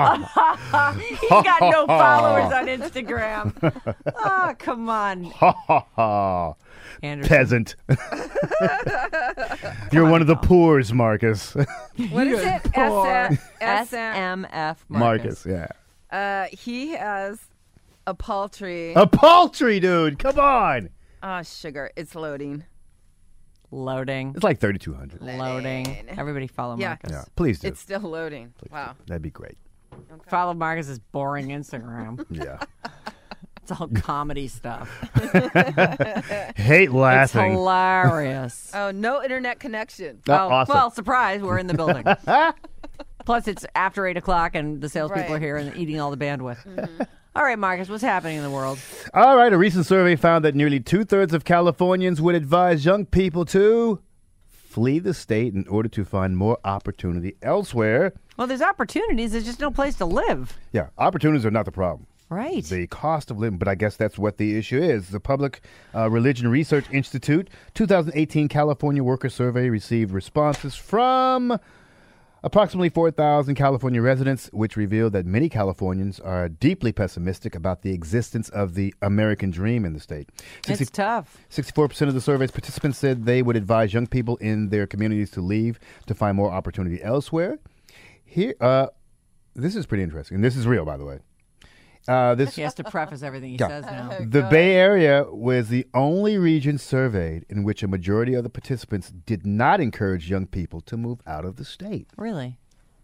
Speaker 3: He's got no followers on Instagram. Oh, come on,
Speaker 6: Ha ha ha.
Speaker 3: Anderson.
Speaker 6: Peasant. You're one of the poors, Marcus.
Speaker 4: What is it?
Speaker 3: Poor.
Speaker 4: SM.
Speaker 3: SMF
Speaker 6: Marcus, yeah.
Speaker 4: He has a paltry.
Speaker 6: A paltry, dude. Come on.
Speaker 4: Oh, sugar. It's loading.
Speaker 3: Loading.
Speaker 6: It's like 3,200.
Speaker 3: Loading. Everybody follow
Speaker 4: Yeah.
Speaker 3: Marcus.
Speaker 6: Yeah, please do.
Speaker 4: It's still loading. Wow.
Speaker 6: That'd be great.
Speaker 3: Follow Marcus's boring Instagram.
Speaker 6: Yeah.
Speaker 3: It's all comedy stuff.
Speaker 6: Hate
Speaker 3: It's
Speaker 6: laughing.
Speaker 3: hilarious.
Speaker 4: Oh, no internet connection.
Speaker 6: Awesome.
Speaker 3: Well, surprise, we're in the building. Plus, it's after 8 o'clock, and the salespeople
Speaker 4: Right.
Speaker 3: are here and eating all the bandwidth. All right, Marcus, what's happening in the world?
Speaker 6: All right, a recent survey found that nearly 2/3 of Californians would advise young people to flee the state in order to find more opportunity elsewhere.
Speaker 3: Well, there's opportunities. There's just no place to live.
Speaker 6: Yeah, opportunities are not the problem.
Speaker 3: Right.
Speaker 6: The cost of living, but I guess that's what the issue is. The Public Religion Research Institute 2018 California Worker Survey received responses from approximately 4,000 California residents, which revealed that many Californians are deeply pessimistic about the existence of the American dream in the state.
Speaker 3: It's tough.
Speaker 6: 64% of the survey's participants said they would advise young people in their communities to leave to find more opportunity elsewhere. Here, this is pretty interesting, and this is real, by the way.
Speaker 3: He has to preface everything he
Speaker 6: Yeah.
Speaker 3: says now.
Speaker 6: The Bay Area was the only region surveyed in which a majority of the participants did not encourage young people to move out of the state.
Speaker 3: Really?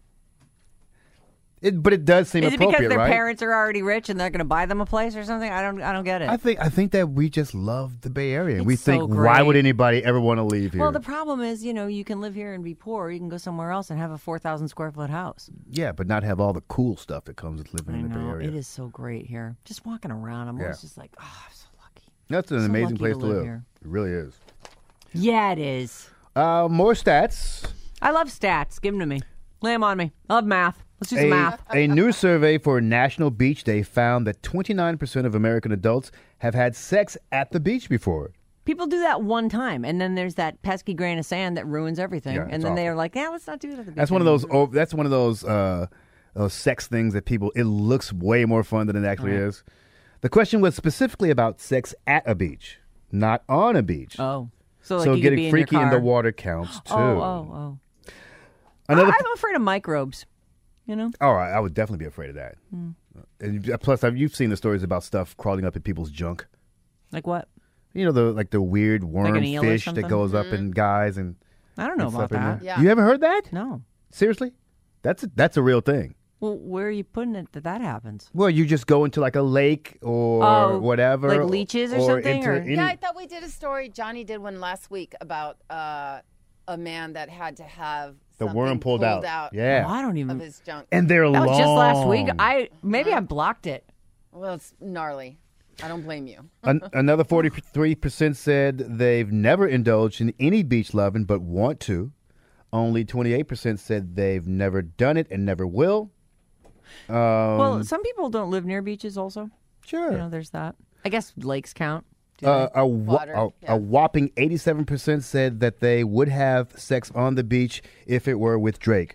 Speaker 6: But it does seem
Speaker 3: Is it
Speaker 6: appropriate,
Speaker 3: because their
Speaker 6: right?
Speaker 3: parents are already rich and they're going to buy them a place or something? I don't get it.
Speaker 6: I think that we just love the Bay Area.
Speaker 3: It's
Speaker 6: We
Speaker 3: so
Speaker 6: think, why would
Speaker 3: great.
Speaker 6: anybody ever want to leave here?
Speaker 3: Well, the problem is, you can live here and be poor. Or you can go somewhere else and have a 4,000 square foot house.
Speaker 6: Yeah, but not have all the cool stuff that comes with living
Speaker 3: I
Speaker 6: in the Bay
Speaker 3: know.
Speaker 6: Area.
Speaker 3: It is so great here. Just walking around, I'm always
Speaker 6: Yeah.
Speaker 3: just like, oh, I'm so lucky.
Speaker 6: That's an
Speaker 3: So
Speaker 6: amazing
Speaker 3: lucky
Speaker 6: place
Speaker 3: to
Speaker 6: to
Speaker 3: live
Speaker 6: live.
Speaker 3: here.
Speaker 6: It really is.
Speaker 3: Yeah, it is.
Speaker 6: More stats.
Speaker 3: I love stats. Give them to me. Lay them on me. I love math. Let's do some math.
Speaker 6: A new survey for National Beach Day found that 29% of American adults have had sex at the beach before.
Speaker 3: People do that one time, and then there's that pesky grain of sand that ruins everything.
Speaker 6: Yeah,
Speaker 3: and
Speaker 6: it's
Speaker 3: then
Speaker 6: awful.
Speaker 3: they're like, yeah, let's not do it at the beach.
Speaker 6: That's one of those.
Speaker 3: anymore."
Speaker 6: That's one of those sex things that people. It looks way more fun than it actually is. The question was specifically about sex at a beach, not on a beach.
Speaker 3: Oh. So, like
Speaker 6: So
Speaker 3: you could
Speaker 6: getting
Speaker 3: be in
Speaker 6: freaky
Speaker 3: your
Speaker 6: in
Speaker 3: car.
Speaker 6: the water counts too.
Speaker 3: Oh.
Speaker 6: Another.
Speaker 3: I'm afraid of microbes. You know?
Speaker 6: All right, I would definitely be afraid of that. And plus, you've seen the stories about stuff crawling up in people's junk.
Speaker 3: Like what?
Speaker 6: You know, the weird worm
Speaker 3: an eel or
Speaker 6: fish that
Speaker 3: something?
Speaker 6: goes up in guys and.
Speaker 3: I don't know
Speaker 6: and
Speaker 3: about
Speaker 6: stuff in
Speaker 3: that.
Speaker 6: there.
Speaker 4: Yeah.
Speaker 6: You haven't heard that?
Speaker 3: No.
Speaker 6: Seriously? That's a real thing.
Speaker 3: Well, where are you putting it that happens?
Speaker 6: Well, you just go into like a lake or whatever,
Speaker 3: like leeches or something,
Speaker 6: into
Speaker 3: or-
Speaker 6: any-
Speaker 4: Yeah, I thought we did a story. Johnny did one last week about a man that had to have
Speaker 6: the
Speaker 4: something
Speaker 6: worm pulled out. Yeah,
Speaker 3: Oh, I don't even.
Speaker 4: of his junk.
Speaker 6: and they're
Speaker 3: That
Speaker 6: long.
Speaker 3: was just last week. Maybe I blocked it.
Speaker 4: Well, it's gnarly. I don't blame you.
Speaker 6: Another 43% said they've never indulged in any beach loving but want to. Only 28% said they've never done it and never will.
Speaker 3: Well, some people don't live near beaches. Also,
Speaker 6: Sure.
Speaker 3: you know, there's that. I guess lakes count. Do
Speaker 4: Water, yeah.
Speaker 6: A whopping 87% said that they would have sex on the beach if it were with Drake.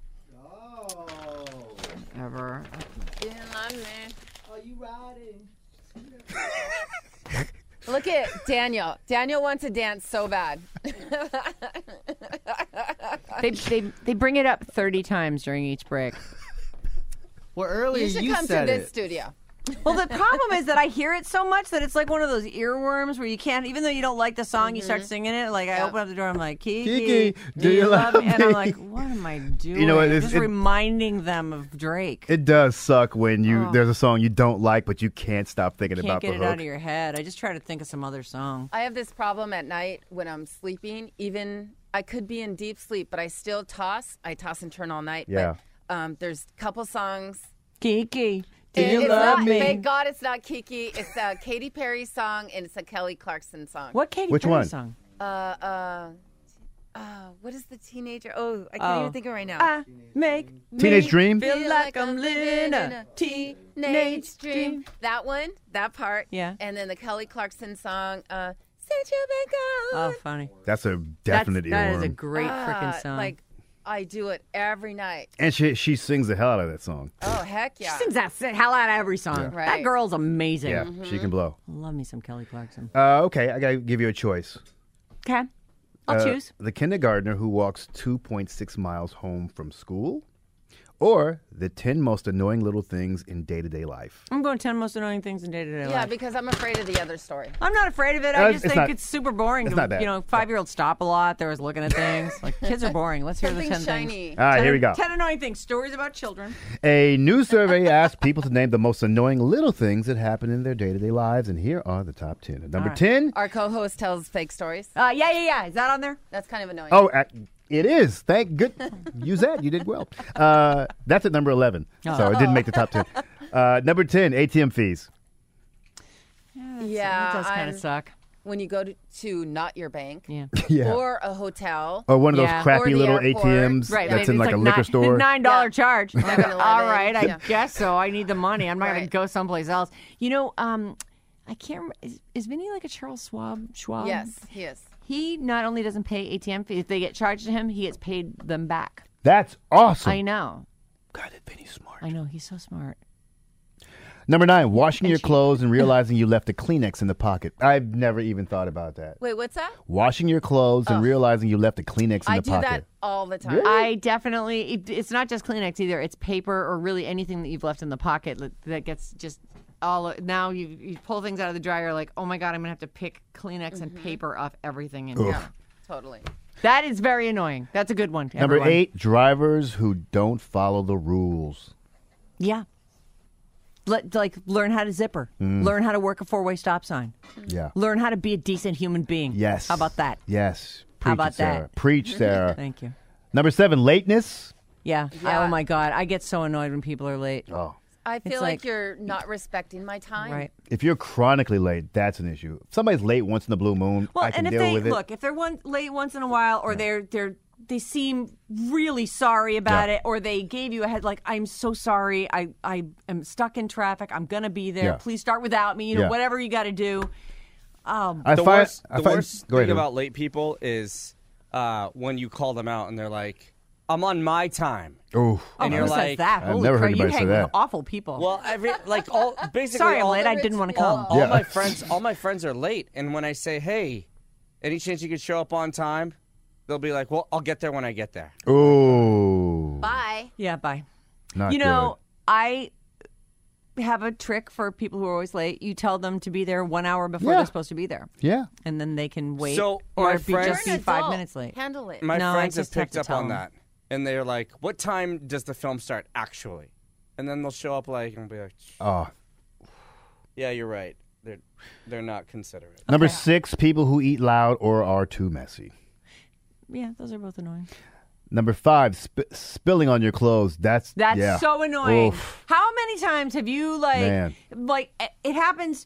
Speaker 3: they? Ever.
Speaker 7: Are you riding?
Speaker 4: Look at Daniel. Daniel wants to dance so bad.
Speaker 3: They bring it up 30 times during each break.
Speaker 7: Well, earlier
Speaker 4: You should
Speaker 7: you
Speaker 4: come to
Speaker 7: said
Speaker 4: this
Speaker 7: it.
Speaker 4: studio.
Speaker 3: Well, the problem is that I hear it so much that it's like one of those earworms where you can't, even though you don't like the song, you start singing it. Like I open up the door, I'm like, Kiki, do you love me? And I'm like, what am I doing?
Speaker 6: You know what,
Speaker 3: I'm
Speaker 6: it's-
Speaker 3: just reminding them of Drake.
Speaker 6: It does suck when there's a song you don't like, but you can't stop thinking
Speaker 3: Can't
Speaker 6: about
Speaker 3: get
Speaker 6: the
Speaker 3: it
Speaker 6: hook.
Speaker 3: out of your head. I just try to think of some other song.
Speaker 4: I have this problem at night when I'm sleeping. Even I could be in deep sleep, but I still toss. I toss and turn all night.
Speaker 6: Yeah.
Speaker 4: But there's a couple songs.
Speaker 3: Kiki, do you
Speaker 4: It's
Speaker 3: love
Speaker 4: not,
Speaker 3: me?
Speaker 4: Thank God it's not Kiki. It's a Katy Perry song and it's a Kelly Clarkson song.
Speaker 3: What Katy
Speaker 6: Which
Speaker 3: Perry
Speaker 6: one?
Speaker 3: song?
Speaker 4: What is the teenager? Oh, I can't even think of it right now.
Speaker 3: I make
Speaker 6: Teenage
Speaker 3: me
Speaker 6: Dream?
Speaker 3: feel like I'm living a teenage dream.
Speaker 4: That one, that part.
Speaker 3: Yeah.
Speaker 4: And then the Kelly Clarkson song, Since You've Been Gone.
Speaker 3: Oh, funny.
Speaker 6: That's a definite
Speaker 3: That is a
Speaker 6: earworm.
Speaker 3: great freaking song.
Speaker 4: Like, I do it every night.
Speaker 6: And she sings the hell out of that song.
Speaker 4: Oh, heck yeah.
Speaker 3: She sings that hell out of every song.
Speaker 6: Yeah.
Speaker 3: That
Speaker 4: Right.
Speaker 3: girl's amazing.
Speaker 6: Yeah, she can blow.
Speaker 3: Love me some Kelly Clarkson.
Speaker 6: Okay, I gotta give you a choice.
Speaker 3: Okay. I'll choose.
Speaker 6: The kindergartner who walks 2.6 miles home from school, or the 10 most annoying little things in day-to-day life.
Speaker 3: I'm going 10 most annoying things in day-to-day
Speaker 4: Yeah,
Speaker 3: life.
Speaker 4: because I'm afraid of the other story.
Speaker 3: I'm not afraid of it. I just
Speaker 6: it's
Speaker 3: think
Speaker 6: not-
Speaker 3: it's super boring.
Speaker 6: it's not that.
Speaker 3: You know, 5-year-olds stop a lot. They're always looking at things. Like, kids are boring. Let's hear the
Speaker 4: Something
Speaker 3: 10
Speaker 4: shiny.
Speaker 3: things.
Speaker 6: All right, here we go.
Speaker 3: 10 annoying things. Stories about children.
Speaker 6: A new survey asked people to name the most annoying little things that happen in their day-to-day lives, and here are the top 10. At number 10,
Speaker 4: Our co-host tells fake stories.
Speaker 3: Yeah. Is that on there?
Speaker 4: That's kind of annoying.
Speaker 6: oh, it is. Thank good. Use that. You did well. That's at number 11, so it didn't make the top 10. Number 10, ATM fees.
Speaker 4: yeah.
Speaker 3: That does kind
Speaker 4: I'm-
Speaker 3: of suck.
Speaker 4: When you go to not your bank
Speaker 3: Yeah.
Speaker 6: Yeah.
Speaker 4: or a hotel.
Speaker 6: Or one of those
Speaker 3: Yeah.
Speaker 6: crappy
Speaker 4: Or the
Speaker 6: little
Speaker 4: airport.
Speaker 6: ATMs
Speaker 3: Right.
Speaker 6: that's
Speaker 3: it's
Speaker 6: in like a liquor store.
Speaker 3: $9
Speaker 4: Yeah.
Speaker 3: charge. Like,
Speaker 4: 7-Eleven.
Speaker 3: all right, I
Speaker 4: Yeah.
Speaker 3: guess so. I need the money. I'm not going to
Speaker 4: Right.
Speaker 3: go someplace else. You know, I can't remember. Is Vinny like a Charles Schwab?
Speaker 4: Yes, he is.
Speaker 3: He not only doesn't pay ATM fees, if they get charged to him, he gets paid them back.
Speaker 6: That's awesome.
Speaker 3: I know.
Speaker 6: God, that Vinny's smart.
Speaker 3: I know. He's so smart.
Speaker 6: Number 9, washing your clothes and realizing you left a Kleenex in the pocket. I've never even thought about that.
Speaker 4: Wait, what's that?
Speaker 6: Washing your clothes and realizing you left a Kleenex in
Speaker 4: I
Speaker 6: the
Speaker 4: do
Speaker 6: pocket.
Speaker 4: that all the time.
Speaker 6: Really?
Speaker 3: I definitely, it's not just Kleenex either. It's paper or really anything that you've left in the pocket that gets just all, now you pull things out of the dryer like, oh my God, I'm going to have to pick Kleenex and paper off everything in here.
Speaker 4: Yeah, totally.
Speaker 3: That is very annoying. That's a good one.
Speaker 6: Number
Speaker 3: everyone.
Speaker 6: 8, drivers who don't follow the rules.
Speaker 3: Yeah. Like learn how to zipper. Learn how to work a 4-way stop sign.
Speaker 6: Yeah.
Speaker 3: Learn how to be a decent human being.
Speaker 6: Yes.
Speaker 3: How about that?
Speaker 6: Yes. Preach
Speaker 3: How about
Speaker 6: it, Sarah.
Speaker 3: that?
Speaker 6: Preach, Sarah.
Speaker 3: Thank you.
Speaker 6: Number 7, lateness.
Speaker 3: Yeah.
Speaker 4: Yeah.
Speaker 3: Oh my God. I get so annoyed when people are late.
Speaker 6: Oh.
Speaker 4: I feel
Speaker 3: It's
Speaker 4: like
Speaker 3: like-
Speaker 4: you're not respecting my time.
Speaker 3: Right.
Speaker 6: If you're chronically late, that's an issue. If somebody's late once in the blue moon,
Speaker 3: Well,
Speaker 6: I can
Speaker 3: and if
Speaker 6: deal
Speaker 3: they
Speaker 6: with it.
Speaker 3: look, if they're late once in a while, or they seem really sorry about
Speaker 6: Yeah.
Speaker 3: it, or they gave you a head like, I'm so sorry, I am stuck in traffic, I'm gonna be there.
Speaker 6: Yeah.
Speaker 3: Please start without me. You know,
Speaker 6: Yeah.
Speaker 3: whatever you got to do.
Speaker 5: The worst
Speaker 6: go
Speaker 5: thing
Speaker 6: ahead.
Speaker 5: about late people is when you call them out and they're like, I'm on my time.
Speaker 6: Oh,
Speaker 5: And you're
Speaker 3: who
Speaker 5: like,
Speaker 3: says that?
Speaker 6: I've
Speaker 3: Holy
Speaker 6: never heard
Speaker 3: crap, you
Speaker 6: anybody say
Speaker 3: hang
Speaker 6: that.
Speaker 3: with awful people.
Speaker 5: Well, basically,
Speaker 3: Sorry, I'm
Speaker 5: all,
Speaker 3: late. I didn't want to come.
Speaker 5: all
Speaker 6: Yeah.
Speaker 5: my friends are late, and when I say, "Hey, any chance you could show up on time?" They'll be like, "Well, I'll get there when I get there."
Speaker 6: oh.
Speaker 4: Bye.
Speaker 3: Yeah, bye.
Speaker 6: Not
Speaker 3: You know,
Speaker 6: good.
Speaker 3: I have a trick for people who are always late. You tell them to be there 1 hour before
Speaker 6: Yeah.
Speaker 3: they're supposed to be there,
Speaker 6: Yeah.
Speaker 3: and then they can wait.
Speaker 5: So,
Speaker 3: or
Speaker 5: my
Speaker 3: just
Speaker 5: friends-
Speaker 3: be
Speaker 4: You're an
Speaker 3: 5
Speaker 4: adult.
Speaker 3: minutes late.
Speaker 4: Handle it.
Speaker 5: My
Speaker 3: No, I
Speaker 5: friends have
Speaker 3: just have
Speaker 5: picked
Speaker 3: to
Speaker 5: up
Speaker 3: tell
Speaker 5: on
Speaker 3: them.
Speaker 5: that, and they're like, "What time does the film start actually?" And then they'll show up like and be like,
Speaker 6: Oh.
Speaker 5: "Yeah, you're right. They're not considerate."
Speaker 6: Number 6, people who eat loud or are too messy.
Speaker 3: Yeah, those are both annoying.
Speaker 6: Number 5, spilling on your clothes. That's yeah.
Speaker 3: so annoying.
Speaker 6: Oof.
Speaker 3: How many times have you
Speaker 6: Man.
Speaker 3: it happens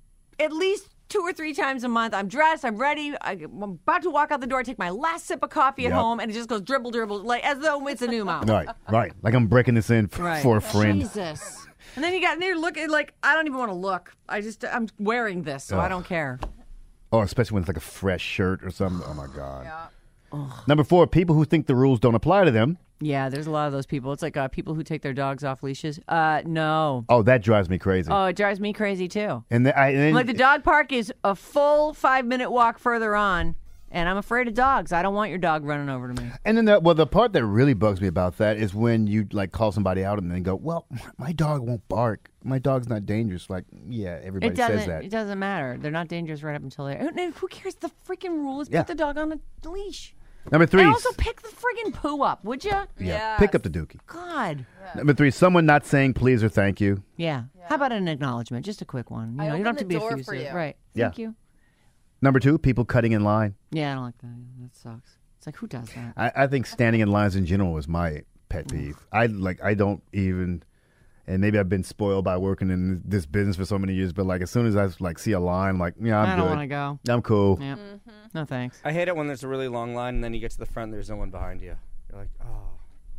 Speaker 3: at least 2 or 3 times a month. I'm dressed, I'm ready, I'm about to walk out the door, take my last sip of coffee at
Speaker 6: Yep.
Speaker 3: home, and it just goes dribble, dribble, like as though it's a new mouth.
Speaker 6: Right. Like I'm breaking this in
Speaker 3: Right.
Speaker 6: for a friend.
Speaker 3: Jesus. And then you got there looking like I don't even want to look. I'm wearing this, so I
Speaker 6: Ugh.
Speaker 3: don't care.
Speaker 6: Oh, especially when it's like a fresh shirt or something. Oh my God. Number 4, people who think the rules don't apply to them.
Speaker 3: Yeah, there's a lot of those people. It's like people who take their dogs off leashes. No.
Speaker 6: Oh, that drives me crazy.
Speaker 3: Oh, it drives me crazy too.
Speaker 6: And then
Speaker 3: Like the dog park is a full 5-minute walk further on, and I'm afraid of dogs. I don't want your dog running over to me.
Speaker 6: And then the part that really bugs me about that is when you like call somebody out and then go, "Well, my dog won't bark. My dog's not dangerous." Like, yeah, everybody says that.
Speaker 3: It doesn't matter. They're not dangerous right up until they. Who cares? The freaking rule is
Speaker 6: Yeah.
Speaker 3: put the dog on a leash.
Speaker 6: Number 3.
Speaker 3: And also pick the friggin' poo up, would you?
Speaker 6: yeah, pick up the dookie.
Speaker 3: God.
Speaker 6: Number 3, someone not saying please or thank you.
Speaker 3: Yeah. How about an acknowledgement? Just a quick one. You
Speaker 4: I
Speaker 3: know, you don't have to
Speaker 4: opened
Speaker 3: be
Speaker 4: the door for
Speaker 3: effusive.
Speaker 4: you.
Speaker 3: Right.
Speaker 6: Yeah.
Speaker 3: Thank you.
Speaker 6: Number 2, people cutting in line.
Speaker 3: Yeah, I don't like that. That sucks. It's like, who does that?
Speaker 6: I think standing in lines in general is my pet peeve. I don't even, and maybe I've been spoiled by working in this business for so many years, but like as soon as I like see a line, I'm like, yeah, I'm
Speaker 3: I
Speaker 6: good.
Speaker 3: don't want to go.
Speaker 6: I'm cool.
Speaker 3: Yeah. No thanks.
Speaker 5: I hate it when there's a really long line and then you get to the front and there's no one behind you. You're like, "Oh."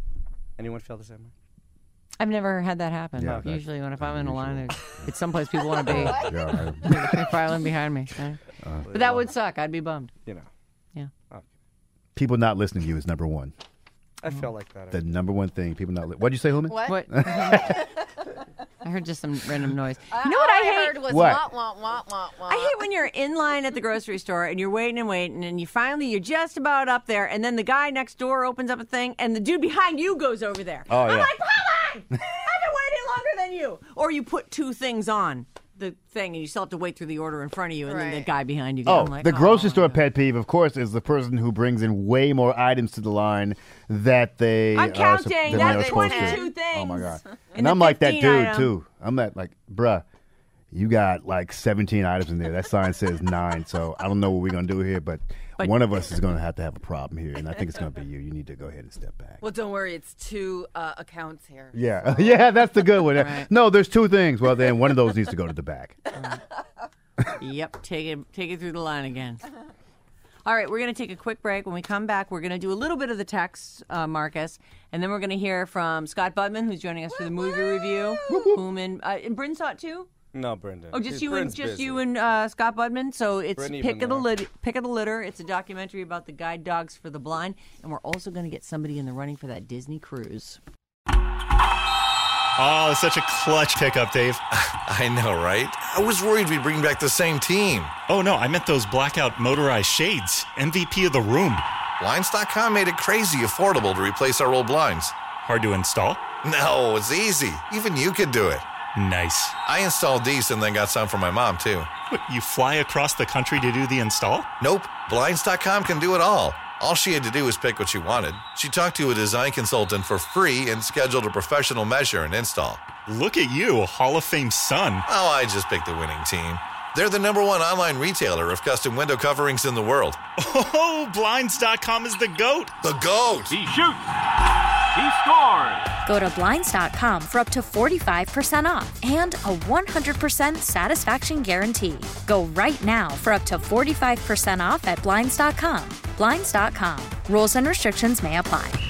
Speaker 5: Anyone feel the same way?
Speaker 3: I've never had that happen.
Speaker 6: Yeah, that's
Speaker 3: Usually, if I'm in a line, it's someplace people want to be.
Speaker 6: Yeah,
Speaker 3: They're filing behind me. Right? But that would suck. I'd be bummed.
Speaker 5: You know.
Speaker 3: Yeah.
Speaker 6: people not listening to you is number one.
Speaker 5: I feel like that.
Speaker 6: The number one thing people not. What'd you say, Hooman?
Speaker 4: What?
Speaker 3: I heard just some random noise. You know what I hate?
Speaker 4: heard was
Speaker 6: What?
Speaker 4: wah, wah, wah, wah, wah.
Speaker 3: I hate when you're in line at the grocery store and you're waiting, and you're just about up there, and then the guy next door opens up a thing, and the dude behind you goes over there.
Speaker 6: Oh,
Speaker 3: I'm
Speaker 6: yeah.
Speaker 3: like, hold on! I've been waiting longer than you. Or you put two things on the thing, and you still have to wait through the order in front of you, and then the
Speaker 4: Right.
Speaker 3: guy behind you.
Speaker 6: Oh,
Speaker 3: I'm like,
Speaker 6: the grocery store
Speaker 3: yeah.
Speaker 6: pet peeve, of course, is the person who brings in way more items to the line that they
Speaker 3: I'm counting.
Speaker 6: than
Speaker 3: That's
Speaker 6: they're supposed to.
Speaker 3: 22 things.
Speaker 6: Oh my god!
Speaker 3: And
Speaker 6: And
Speaker 3: the
Speaker 6: I'm like that
Speaker 3: 15
Speaker 6: dude
Speaker 3: item.
Speaker 6: too. I'm that like, bruh, you got like 17 items in there. That sign says 9, so I don't know what we're gonna do here, but one of us is gonna have to have a problem here, and I think it's gonna be you. You need to go ahead and step back.
Speaker 4: Well, don't worry. It's two accounts here.
Speaker 6: Yeah, yeah, that's the good one.
Speaker 3: Right.
Speaker 6: No, there's 2 things. Well, then one of those needs to go to the back.
Speaker 3: Yep, take it through the line again. All right, we're going to take a quick break. When we come back, we're going to do a little bit of the text, Marcus, and then we're going to hear from Scott Budman, who's joining us for the movie review. Whom and Bryn saw it too?
Speaker 5: No, Brendan.
Speaker 3: Oh, just you
Speaker 5: Bryn's
Speaker 3: and
Speaker 5: busy.
Speaker 3: Scott Budman. So it's
Speaker 5: Brittany
Speaker 3: Pick of
Speaker 5: been
Speaker 3: the Pick of the Litter. It's a documentary about the guide dogs for the blind, and we're also going to get somebody in the running for that Disney cruise.
Speaker 9: Oh, such a clutch pickup, Dave.
Speaker 8: I know, right? I was worried we'd bring back the same team.
Speaker 9: Oh, no, I meant those blackout motorized shades. MVP of the room.
Speaker 8: Blinds.com made it crazy affordable to replace our old blinds.
Speaker 9: Hard to install?
Speaker 8: No, it's easy. Even you could do it.
Speaker 9: Nice.
Speaker 8: I installed these and then got some for my mom, too.
Speaker 9: What, you fly across the country to do the install?
Speaker 8: Nope, Blinds.com can do it all. All she had to do was pick what she wanted. She talked to a design consultant for free and scheduled a professional measure and install.
Speaker 9: Look at you, Hall of Fame son.
Speaker 8: Oh, I just picked the winning team. They're the #1 online retailer of custom window coverings in the world.
Speaker 9: Oh, Blinds.com is the GOAT.
Speaker 8: The GOAT!
Speaker 10: He shoots. He scores.
Speaker 11: Go to Blinds.com for up to 45% off and a 100% satisfaction guarantee. Go right now for up to 45% off at Blinds.com. Blinds.com. Rules and restrictions may apply.